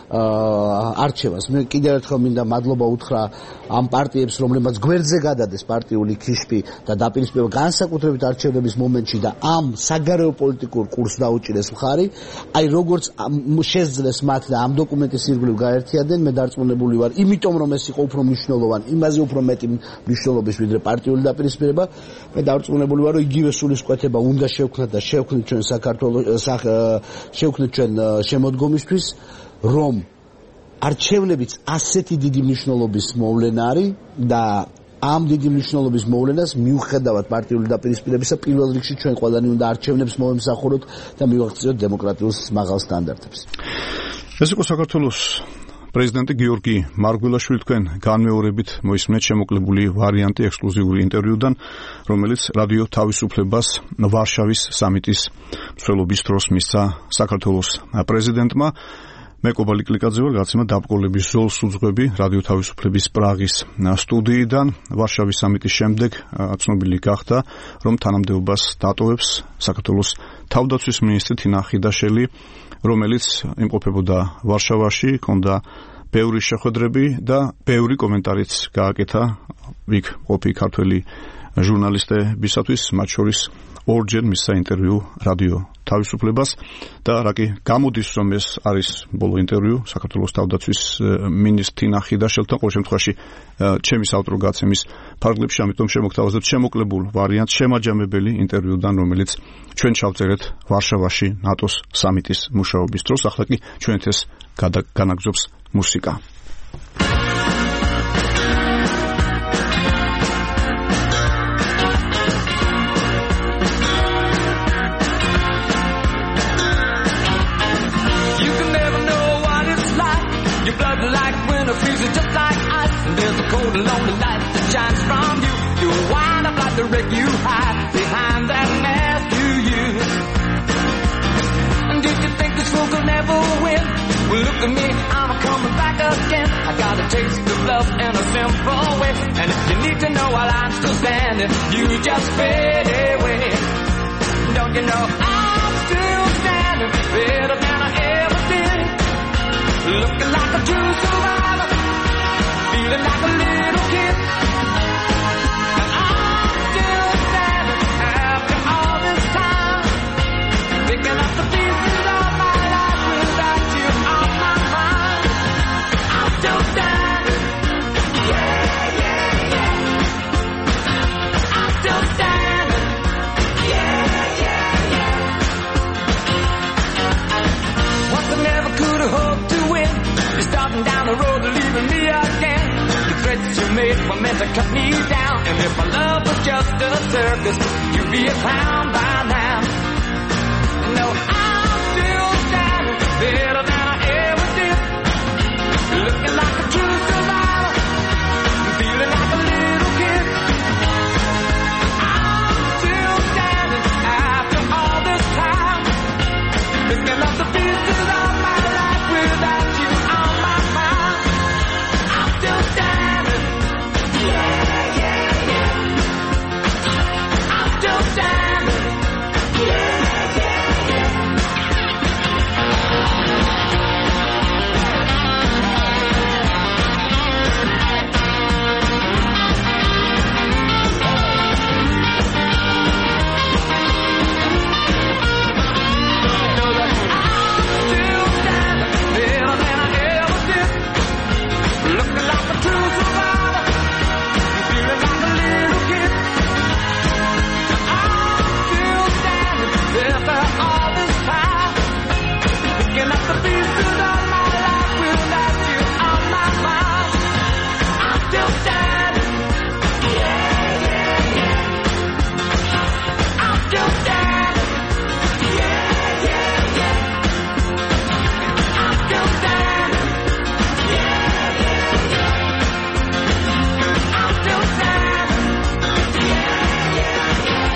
არჩევას. მე კიდევ ერთხელ მინდა მადლობა უთხრა ამ პარტიებს, რომლებმაც გვერდზე გადადეს პარტიული ქიშპი და დაპირისპირება განსაკუთრებით არჩევნების მომენტში და ამ საგარეო საგარეო პოლიტიკურ კურსს დაუჭირეს მხარი, აი როგორც შეძლეს მათ და ამ დოკუმენტის ირგვლივ გაერთიადნენ, მე დარწმუნებული ვარ, იმიტომ რომ ეს იყო უფრო მნიშვნელოვანი, იმაზე უფრო მეტი მნიშვნელობის ვიდრე პარტიული დაპირისპირება, მე დარწმუნებული ვარ, რომ იგივე სულისკვეთება უნდა შევქმნათ და შევქმნით ჩვენ საქართველოს შევქმნით ჩვენ შემოდგომისთვის, რომ არჩევნებიც ასეთი დიდი მნიშვნელობის მოვლენა არის და ამ დიდი მნიშვნელობის მოვლენას მიუხედავად პარტიული დაპირისპირებისა პირველ რიგში ჩვენ ყველანი უნდა არჩევნებს მოვემსახუროთ და მივაღწიოთ დემოკრატიულ მაღალ სტანდარტებს. ეს იყო საქართველოს პრეზიდენტი გიორგი მარგველაშვილი, თქვენ განმეორებით მოისმენთ შემოკლებული ვარიანტი ექსკლუზიური ინტერვიუდან, რომელიც რადიო თავისუფლებას ვარშავის სამიტის მსვლელობის დროს მისცა საქართველოს პრეზიდენტმა. მე კობალი კლიკაძე ვარ, გაცემა დაბრკოლების ზოლს უძღვები რადიო თავისუფლების პრაღის სტუდიიდან. ვარშავის სამიტის შემდეგ ცნობილი გახდა, რომ თანამდებობას დატოვებს საქართველოს თავდაცვის მინისტრი თინა ხიდაშელი, რომელიც იმყოფებოდა ვარშავაში, ჰქონდა ბევრი შეხვედრები და ბევრი კომენტარიც გააკეთა იქ ყოფი ქართველი ჟურნალისტებისათვის, მათ შორის ორჯერ მისცა ინტერვიუ რადიო თავისუფლებას და რაკი გამოდის, რომ ეს არის ბოლო ინტერვიუ საქართველოს თავდაცვის მინისტრი თინა ხიდაშელთან, ყოველ შემთხვევაში ჩემი საავტორო გაცემის ფარგლებში, ამიტომ შემოგთავაზებთ შემოკლებულ ვარიანტს შემაჯამებელი ინტერვიუდან, რომელიც ჩვენ ჩავწერეთ ვარშავაში ნატოს სამიტის მუშაობის დროს. ახლა კი ჩვენთ ეს განაგზობს მუსიკა. Cold and lonely light that shines from you. You wind up like the wreck you hide behind that mask you use. And did you think this fool could never win? Well, look at me, I'm coming back again. I got a taste of love in a simple way. And if you need to know while I'm still standing, you just fade away. Don't you know I'm still standing better than I ever did? Looking like a true survivor, feeling like a little kid. And I'm still standing after all this time, picking up the pieces of my life without you on my mind. I'm still standing, yeah, yeah, yeah. I'm still standing, yeah, yeah, yeah. Once I never could have hoped to win. You're starting down the road, leaving me again. Threats you made were meant to cut me down. And if my love was just a circus, you'd be a clown by now. No, I'm still standing better than I ever did. Looking like a true survivor, feeling like a little kid. I'm still standing after all this time, picking up the pieces of my life without you on my mind. I'm still standing. Yeah, yeah, yeah. I'm still standing. Yeah, yeah, yeah. Know that I'm still standing better than I ever did. Looking like a true survivor, feeling like a little kid. I'm still standing after all this time, picking up the pieces of my life without you on my mind. I'm still standing, yeah, yeah, yeah. I'm still standing, yeah, yeah, yeah. I'm still standing, yeah, yeah, yeah. I'm still standing, yeah, yeah, yeah.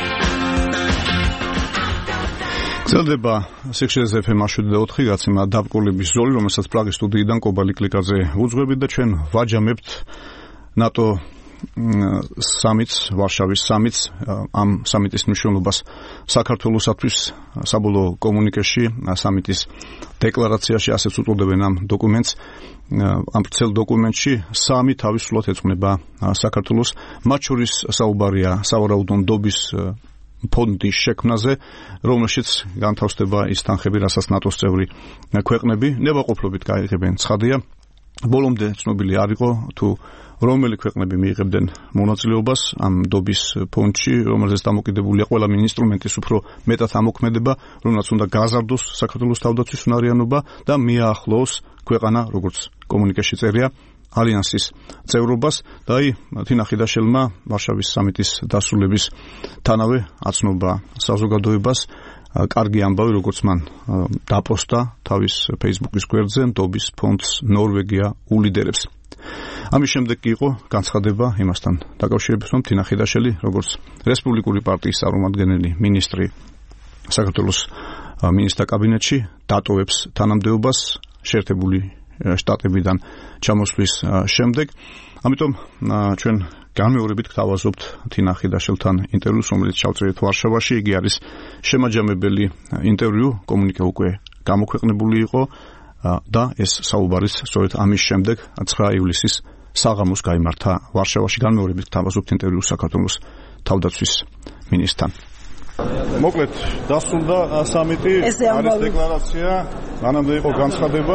გრძელდება სიქსეს ეფ ემ შვიდ ოთხი გაცემა დაბრკოლების ზოლი, რომელსაც პრაღის სტუდიიდან კობალი კლიკაძე უძღვებით და ჩვენ ვაჯამებთ ნატო სამიტს, ვარშავის სამიტს, ამ სამიტის მნიშვნელობას საქართველოსათვის საბოლოო კომუნიკეში, სამიტის დეკლარაციაში, ასეც უწოდებენ ამ დოკუმენტს. ამ ვრცელ დოკუმენტში სამი თავისუფლად ეძღვნება საქართველოს, მათ შორის საუბარია სავარაუდო ნდობის ფონდის შექმნაზე, რომელშიც განთავსდება ის თანხები, რასაც ნატოს წევრი ქვეყნები ნებაყოფლობით გაიღებენ. ცხადია, ბოლომდე ცნობილი არ იყო თუ რომელი ქვეყნები მიიღებდნენ მონაწილეობას ამ დობის ფონდში, რომელზეც დამოკიდებულია ყველა ინსტრუმენტის უფრო მეტად ამოქმედება, რომელსაც უნდა გაზარდოს საქართველოს თავდაცვის უნარიანობა და მიაახლოს ქვეყანა, როგორც კომუნიკეში წერია, ალიანსის წევრობას და აი თინა ხიდაშელმა ვარშავის სამიტის დასრულების თანავე აცნობა საზოგადოებას კარგი ამბავი, როგორც მან დაპოსტა თავის Facebook-ის გვერდზე, დობის ფონდს ნორვეგია ულიდერებს. ამის შემდეგ კი იყო განცხადება იმასთან დაკავშირებით, რომ თინა ხიდაშელი, როგორც რესპუბლიკური პარტიის წარმომადგენელი მინისტრი საქართველოს მინისტრთა კაბინეტში, დატოვებს თანამდებობას შეერთებული შტატებიდან ჩამოსვლის შემდეგ. ამიტომ ჩვენ განმეორებით გთავაზობთ თინა ხიდაშელთან ინტერვიუს, რომელიც ჩავწერეთ ვარშავაში. იგი არის შემაჯამებელი ინტერვიუ, კომუნიკე უკვე გამოქვეყნებული იყო და ეს საუბარის სწორედ ამის შემდეგ ცხრა ივლისის საღამოს გაიმართა ვარშავაში. განმეორებით გთავაზობთ ინტერვიუს საქართველოს თავდაცვის მინისტრთან. მოკლედ დასრულდა სამიტი, არის დეკლარაცია, მანამდე იყო განცხადება.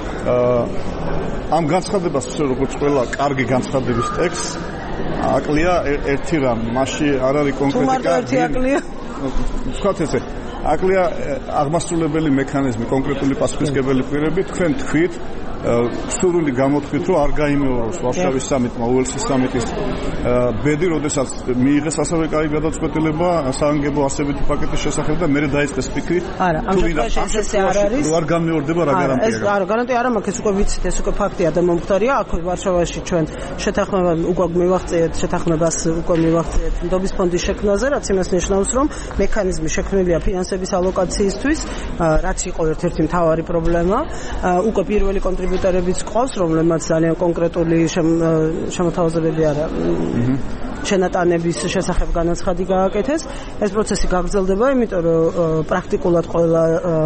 ამ განცხადებას, როგორც ყველა კარგი განცხადების ტექსტს, აკლია ერთი რამ, მასში არ არის კონკრეტიკა. თუ ერთი აკლია? ვთქვათ ესე, აკლია აღმასრულებელი მექანიზმი, კონკრეტული პასუხისმგებელი პირები, თქვენ თქვით, სრული გამოთქვით, რომ არ გაიმეოროს ვარშავის სამიტმა უელსის სამიტის ბედი, როდესაც მიიღეს ასევე კაი გადაწყვეტილება საანგებო ასებითი პაკეტის შესახებ და მერე დაიწყეს ფიქრი. არა, ამ შემთხვევაში ეს არ არის. რო არ გამეორდება რა გარანტია? ეს არა, გარანტია არ მაქვს, ეს უკვე ვიცით, ეს უკვე ფაქტია და მომხდარია. აქვე ვარშავაში ჩვენ შეთანხმება უკვე მივაღწიეთ, შეთანხმებას უკვე მივაღწიეთ ნდობის ფონდის შექმნაზე, რაც იმას ნიშნავს, რომ მექანიზმი შექმნილია ფინანსების ალოკაციისთვის, რაც იყო ერთ-ერთი მთავარი პრობლემა. უკვე პირველი კონტრიბუტორებიც ყავს, რომლებმაც ძალიან კონკრეტული შემოთავაზებები არა შენატანების შესახებ განაცხადი გააკეთეს. ეს პროცესი გაგრძელდება, იმიტომ რომ პრაქტიკულად ყველა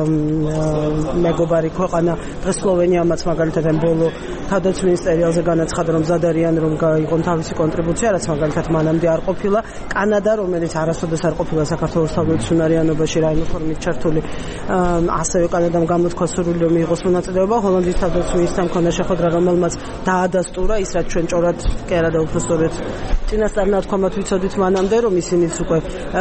მეგობარი ქვეყანა, დღეს სლოვენიამაც მაგალითად ბოლო თავდაცვის მინისტერიალზე განაცხადა, რომ მზად არიან რომ გაიღონ თავისი კონტრიბუცია, რაც მაგალითად მანამდე არ ყოფილა. კანადა, რომელიც არასოდეს არ ყოფილა საქართველოს თავდაცვის უნარიანობაში რაიმე ფორმით ჩართული, ასევე კანადამ გამოთქვა სურვილი რომ მიიღოს მონაწილეობა. ჰოლანდიის თავდაცვის მინისტრთან მქონდა შეხვედრა, რომელმაც დაადასტურა ის, რაც ჩვენ ჭორად კი არა და უბრალოდ წინასწარ ნათქვამად ვიცოდით მანამდე, რომ ისინიც უკვე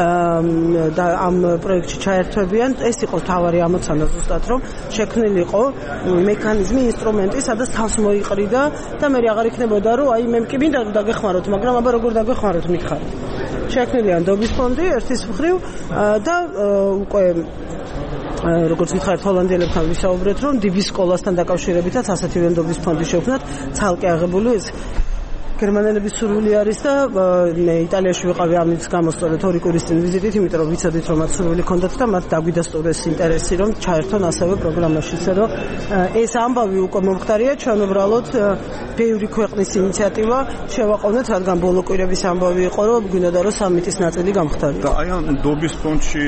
ამ პროექტში ჩაერთვებიან. ეს იყო თავარი ამოცანა ზუსტად, რომ შექმნილიყო მექანიზმი, ინსტრუმენტი, სადაც თავს მოიყრიდა და მე აღარ იქნებოდა, რომ აი მე მკიმინდა რომ დაგეხმაროთ, მაგრამ აბა როგორ დაგეხმაროთ მითხარით. შექმნილია ნდობის ფონდი ერთის მხრივ და უკვე როგორც გითხარით, ჰოლანდიელებთან ვისაუბრეთ, რომ დიბის სკოლასთან დაკავშირებითაც ასეთივე ნდობის ფონდი შექმნათ, ცალკე აღებული ეს გერმანელების სურვილი არის და მე იტალიაში ვიყავი ამის გამო სწორედ ორი კვირის წინ ვიზიტით, იმიტომ რომ ვიცოდით რომ მათ სურვილი ჰქონდათ და მათ დაგვიდასტურეს ინტერესი რომ ჩაერთონ ასევე პროგრამაში, ისე რომ ეს ამბავი უკვე მომხდარია, ჩვენ უბრალოდ ბევრი ქვეყნის ინიციატივა შევაყოვნეთ, რადგან ბოლო კვირების ამბავი იყო, რომ გვინდოდა რომ სამიტის ნაწილი გამხდარიყო. და აი ამ დობის ფონდში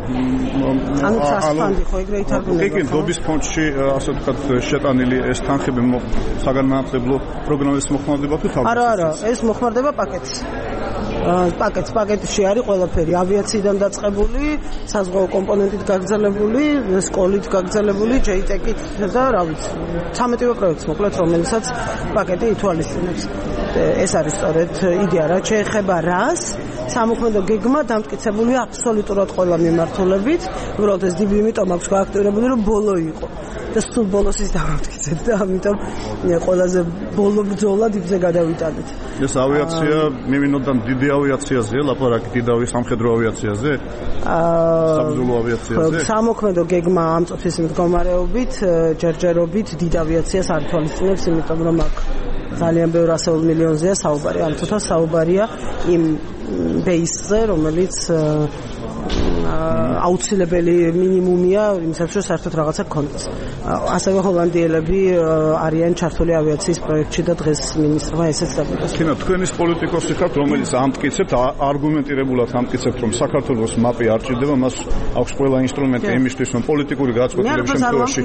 ანუ სასფანდი ხო ეგრე ითარგმნება. კი, დობის ფონდში ასე ვთქვათ შეტანილი ეს თანხები საგანმანათლებლო პროგრამის მოხმარდება თუ თავი? არა, არა, ეს მოხმარდება პაკეტს. პაკეტს, პაკეტში არის ყველაფერი, ავიაციიდან დაწყებული, საზღვაო კომპონენტით გაგრძელებული, სკოლით გაგრძელებული, ჯეიტეკით და რა ვიცი, ცამეტივე პროექტს მოკლედ, რომელსაც პაკეტი ითვალისწინებს. ეს არის სწორედ იდეა, რაც შეეხება რას, სამოქმედო გეგმა დამტკიცებულია აბსოლუტურად ყველა მიმართულებით, უბრალოდ ეს დიდი იმიტომ აქვს გააქტიურებული, რომ ბოლო იყო. და სულ ბოლოს ის დამტკიცეთ და ამიტომ ყველაზე ბოლო ბრძოლა დიდზე გადავიტანეთ. ეს ავიაცია მიმინოდან დიდი ავიაციაზეა, ლაპარაკი დიდავი სამხედრო ავიაციაზე? აა საბრძოლო ავიაციაზე? სამოქმედო გეგმა ამ წუთის მდგომარეობით, ჯერჯერობით დიდ ავიაციას არ თვალისწინებს, იმიტომ რომ აქ ძალიან ბევრი ასეულ მილიონზეა საუბარი, ამ თუთა საუბარია იმ ბეისზე, რომელიც აუცილებელი მინიმუმია იმისათვის რომ საერთოდ რაღაცა გქონდეს. ასევე ჰოლანდიელები არიან ჩართული ავიაციის პროექტში და დღეს მინისტრმა ესეც დაგიტოს. თინა თქვენის პოლიტიკოსი ხართ, რომელიც ამტკიცებთ, არგუმენტირებულად ამტკიცებთ, რომ საქართველოს მაპი არ ჭირდება, მას აქვს ყველა ინსტრუმენტი იმისთვის, რომ პოლიტიკური გადაწყვეტილების შემთხვევაში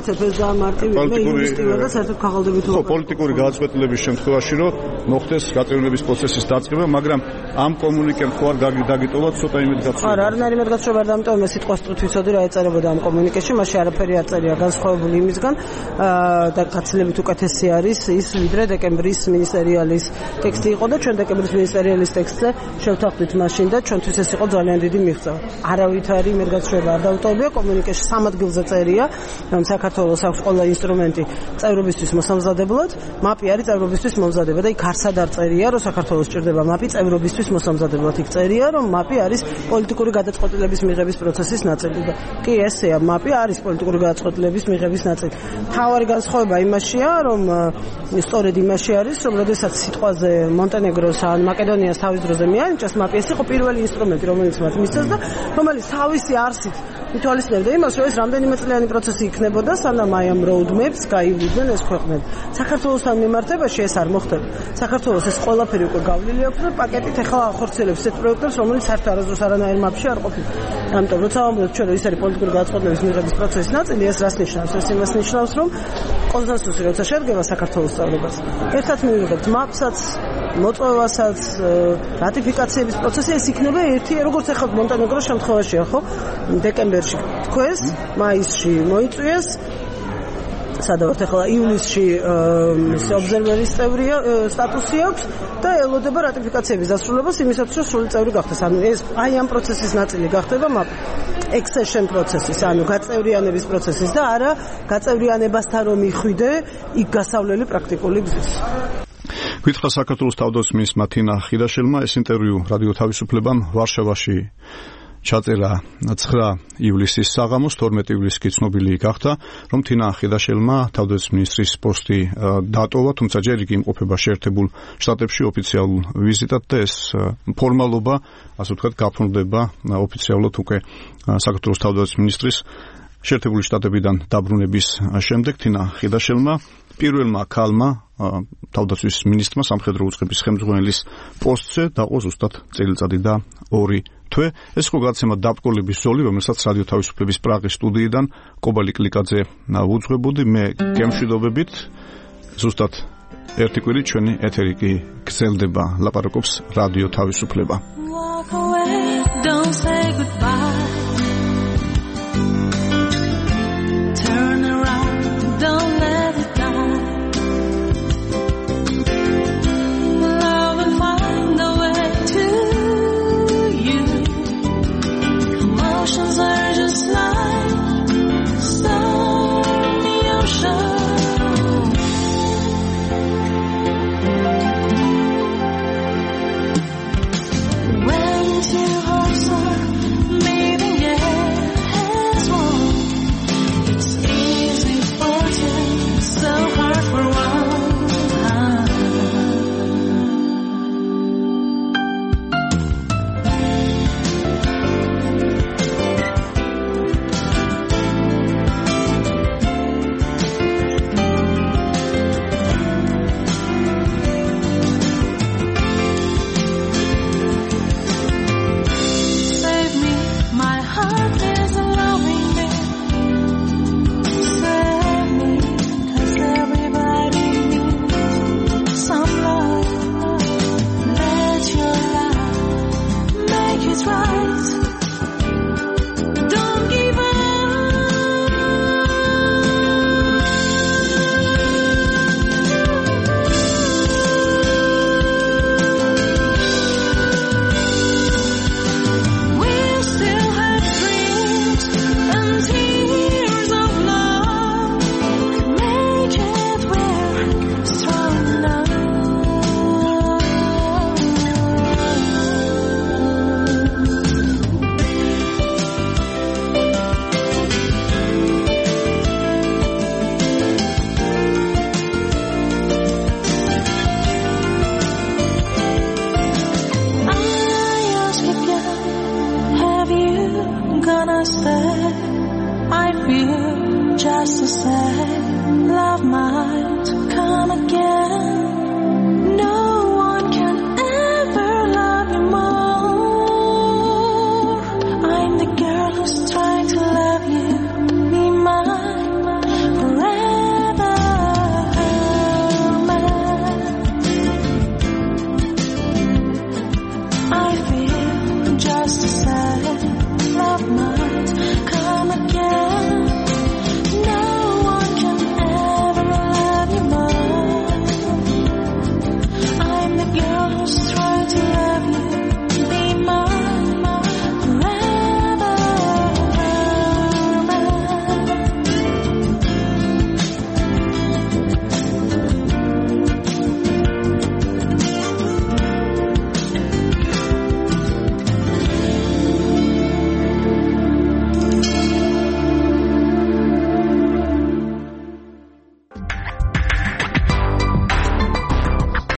პოლიტიკური საერთოდ ქაღალდებით ხო, პოლიტიკური გადაწყვეტილების შემთხვევაში რომ მოხდეს გაწევრიანების პროცესის დაწყება, მაგრამ ამ კომუნიკემ ხო არ დაგიტოვა ცოტა იმედგაცრუება. არა, არანაირი იმედგაცრუება არ დამტოვა, მე სიტყვას ტყუთ ვიცოდი რა ეწერებოდა ამ კომუნიკეში, მასში არაფერი არ წერია განსხვავებული იმისგან და გაცილებით უკეთესი არის ის, ვიდრე დეკემბრის მინისტერიალის ტექსტი იყო და ჩვენ დეკემბრის მინისტერიალის ტექსტზე შევთანხმდით მაშინ და ჩვენთვის ეს იყო ძალიან დიდი მიღწევა. არავითარი იმედგაცრუება არ დავტოვია, კომუნიკეში სამ ადგილზე წერია, რომ საქართველოს აქვს ყველა ინსტრუმენტი წევრობისთვის მოსამზადებლად, მაპი არის წევრობისთვის მომზადება და იქ არსად არ წერია, რომ საქართველოს ჭირდება მაპი წევრობისთვის მოსამზადებლად. იქ წერია, რომ მაპი არის პოლიტიკური გადაწყვეტილების მიღების პროცესის ნაწილი და კი ესეა, მაპი არის პოლიტიკური გადაწყვეტილების მიღების ნაწილი. თავარი განსხვავება იმაშია, რომ სწორედ იმაში არის, რომ როდესაც სიტყვაზე მონტენეგროს ან მაკედონიას თავის დროზე მიანიჭეს მაპი, ეს იყო პირველი ინსტრუმენტი, რომელიც მათ მისცეს და რომელიც თავისი არსით ითვალისწინებდა იმას, რომ ეს რამდენიმე წლიანი პროცესი იქნებოდა, სანამ აი ამ roadmaps გაივლიდნენ ეს ქვეყნები. საქართველოსთან მიმართებაში ეს არ მოხდება. საქართველოს ეს ყველაფერი უკვე გავლილი აქვს და პაკეტით ახლა ახორციელებს ეს პროექტებს, რომელიც საერთოდ არასდროს არანაირ მაპში არ ყოფილა. ამიტომ როცა ვამბობთ ჩვენ, რომ ის არის პოლიტიკური გადაწყვეტილების მიღების პროცესის ნაწილი, ეს რას ნიშნავს? ეს იმას ნიშნავს, რომ კონსენსუსი როცა შედგება საქართველოს წევრობას, ერთად მივიღებთ მაპსაც, მოწვევასაც, რატიფიკაციების პროცესი, ეს იქნება ერთი, როგორც ახლა მონტენეგროს შემთხვევაშია, ხო? დეკემბერში თქვეს, მაისში მოიწვიეს, სადავართ ახლა ივლისში ობზერვერის წევრია სტატუსი აქვს და ელოდება რატიფიკაციების დასრულებას იმისათვის, რომ სრული წევრი გახდეს. ანუ ეს აი ამ პროცესის ნაწილი გახდება მაპი. accession process-ის, ანუ გაწევრიანების პროცესის და არა გაწევრიანებასთან რომ იხვიდე იქ გასავლელი პრაქტიკული გზის. გითხრა საქართველოს თავდაცვის მათინა ხიდაშელმა ეს ინტერვიუ რადიო თავისუფლებამ ვარშავაში ჩაწერა ცხრა ივლისის საღამოს, თორმეტი ივლისს კი ცნობილი გახდა, რომ თინა ხიდაშელმა თავდაცვის მინისტრის პოსტი დატოვა, თუმცა ჯერ იგი იმყოფება შეერთებულ შტატებში ოფიციალურ ვიზიტად და ეს ფორმალობა, ასე ვთქვათ, გაფორმდება ოფიციალურად უკვე საქართველოს თავდაცვის მინისტრის შეერთებული შტატებიდან დაბრუნების შემდეგ თინა ხიდაშელმა პირველმა ქალმა თავდაცვის მინისტრმა სამხედრო უწყების ხელმძღვანელის პოსტზე დაყო ზუსტად წელიწადი და ორი თვე. ეს იყო გადაცემა დაბკოლების ზოლი, რომელსაც რადიო თავისუფლების პრაღის სტუდიიდან კობალი კლიკაძე უძღვებოდი. მე გემშვიდობებით ზუსტად ერთი კვირი ჩვენი ეთერი კი გრძელდება, ლაპარაკობს რადიო თავისუფლება.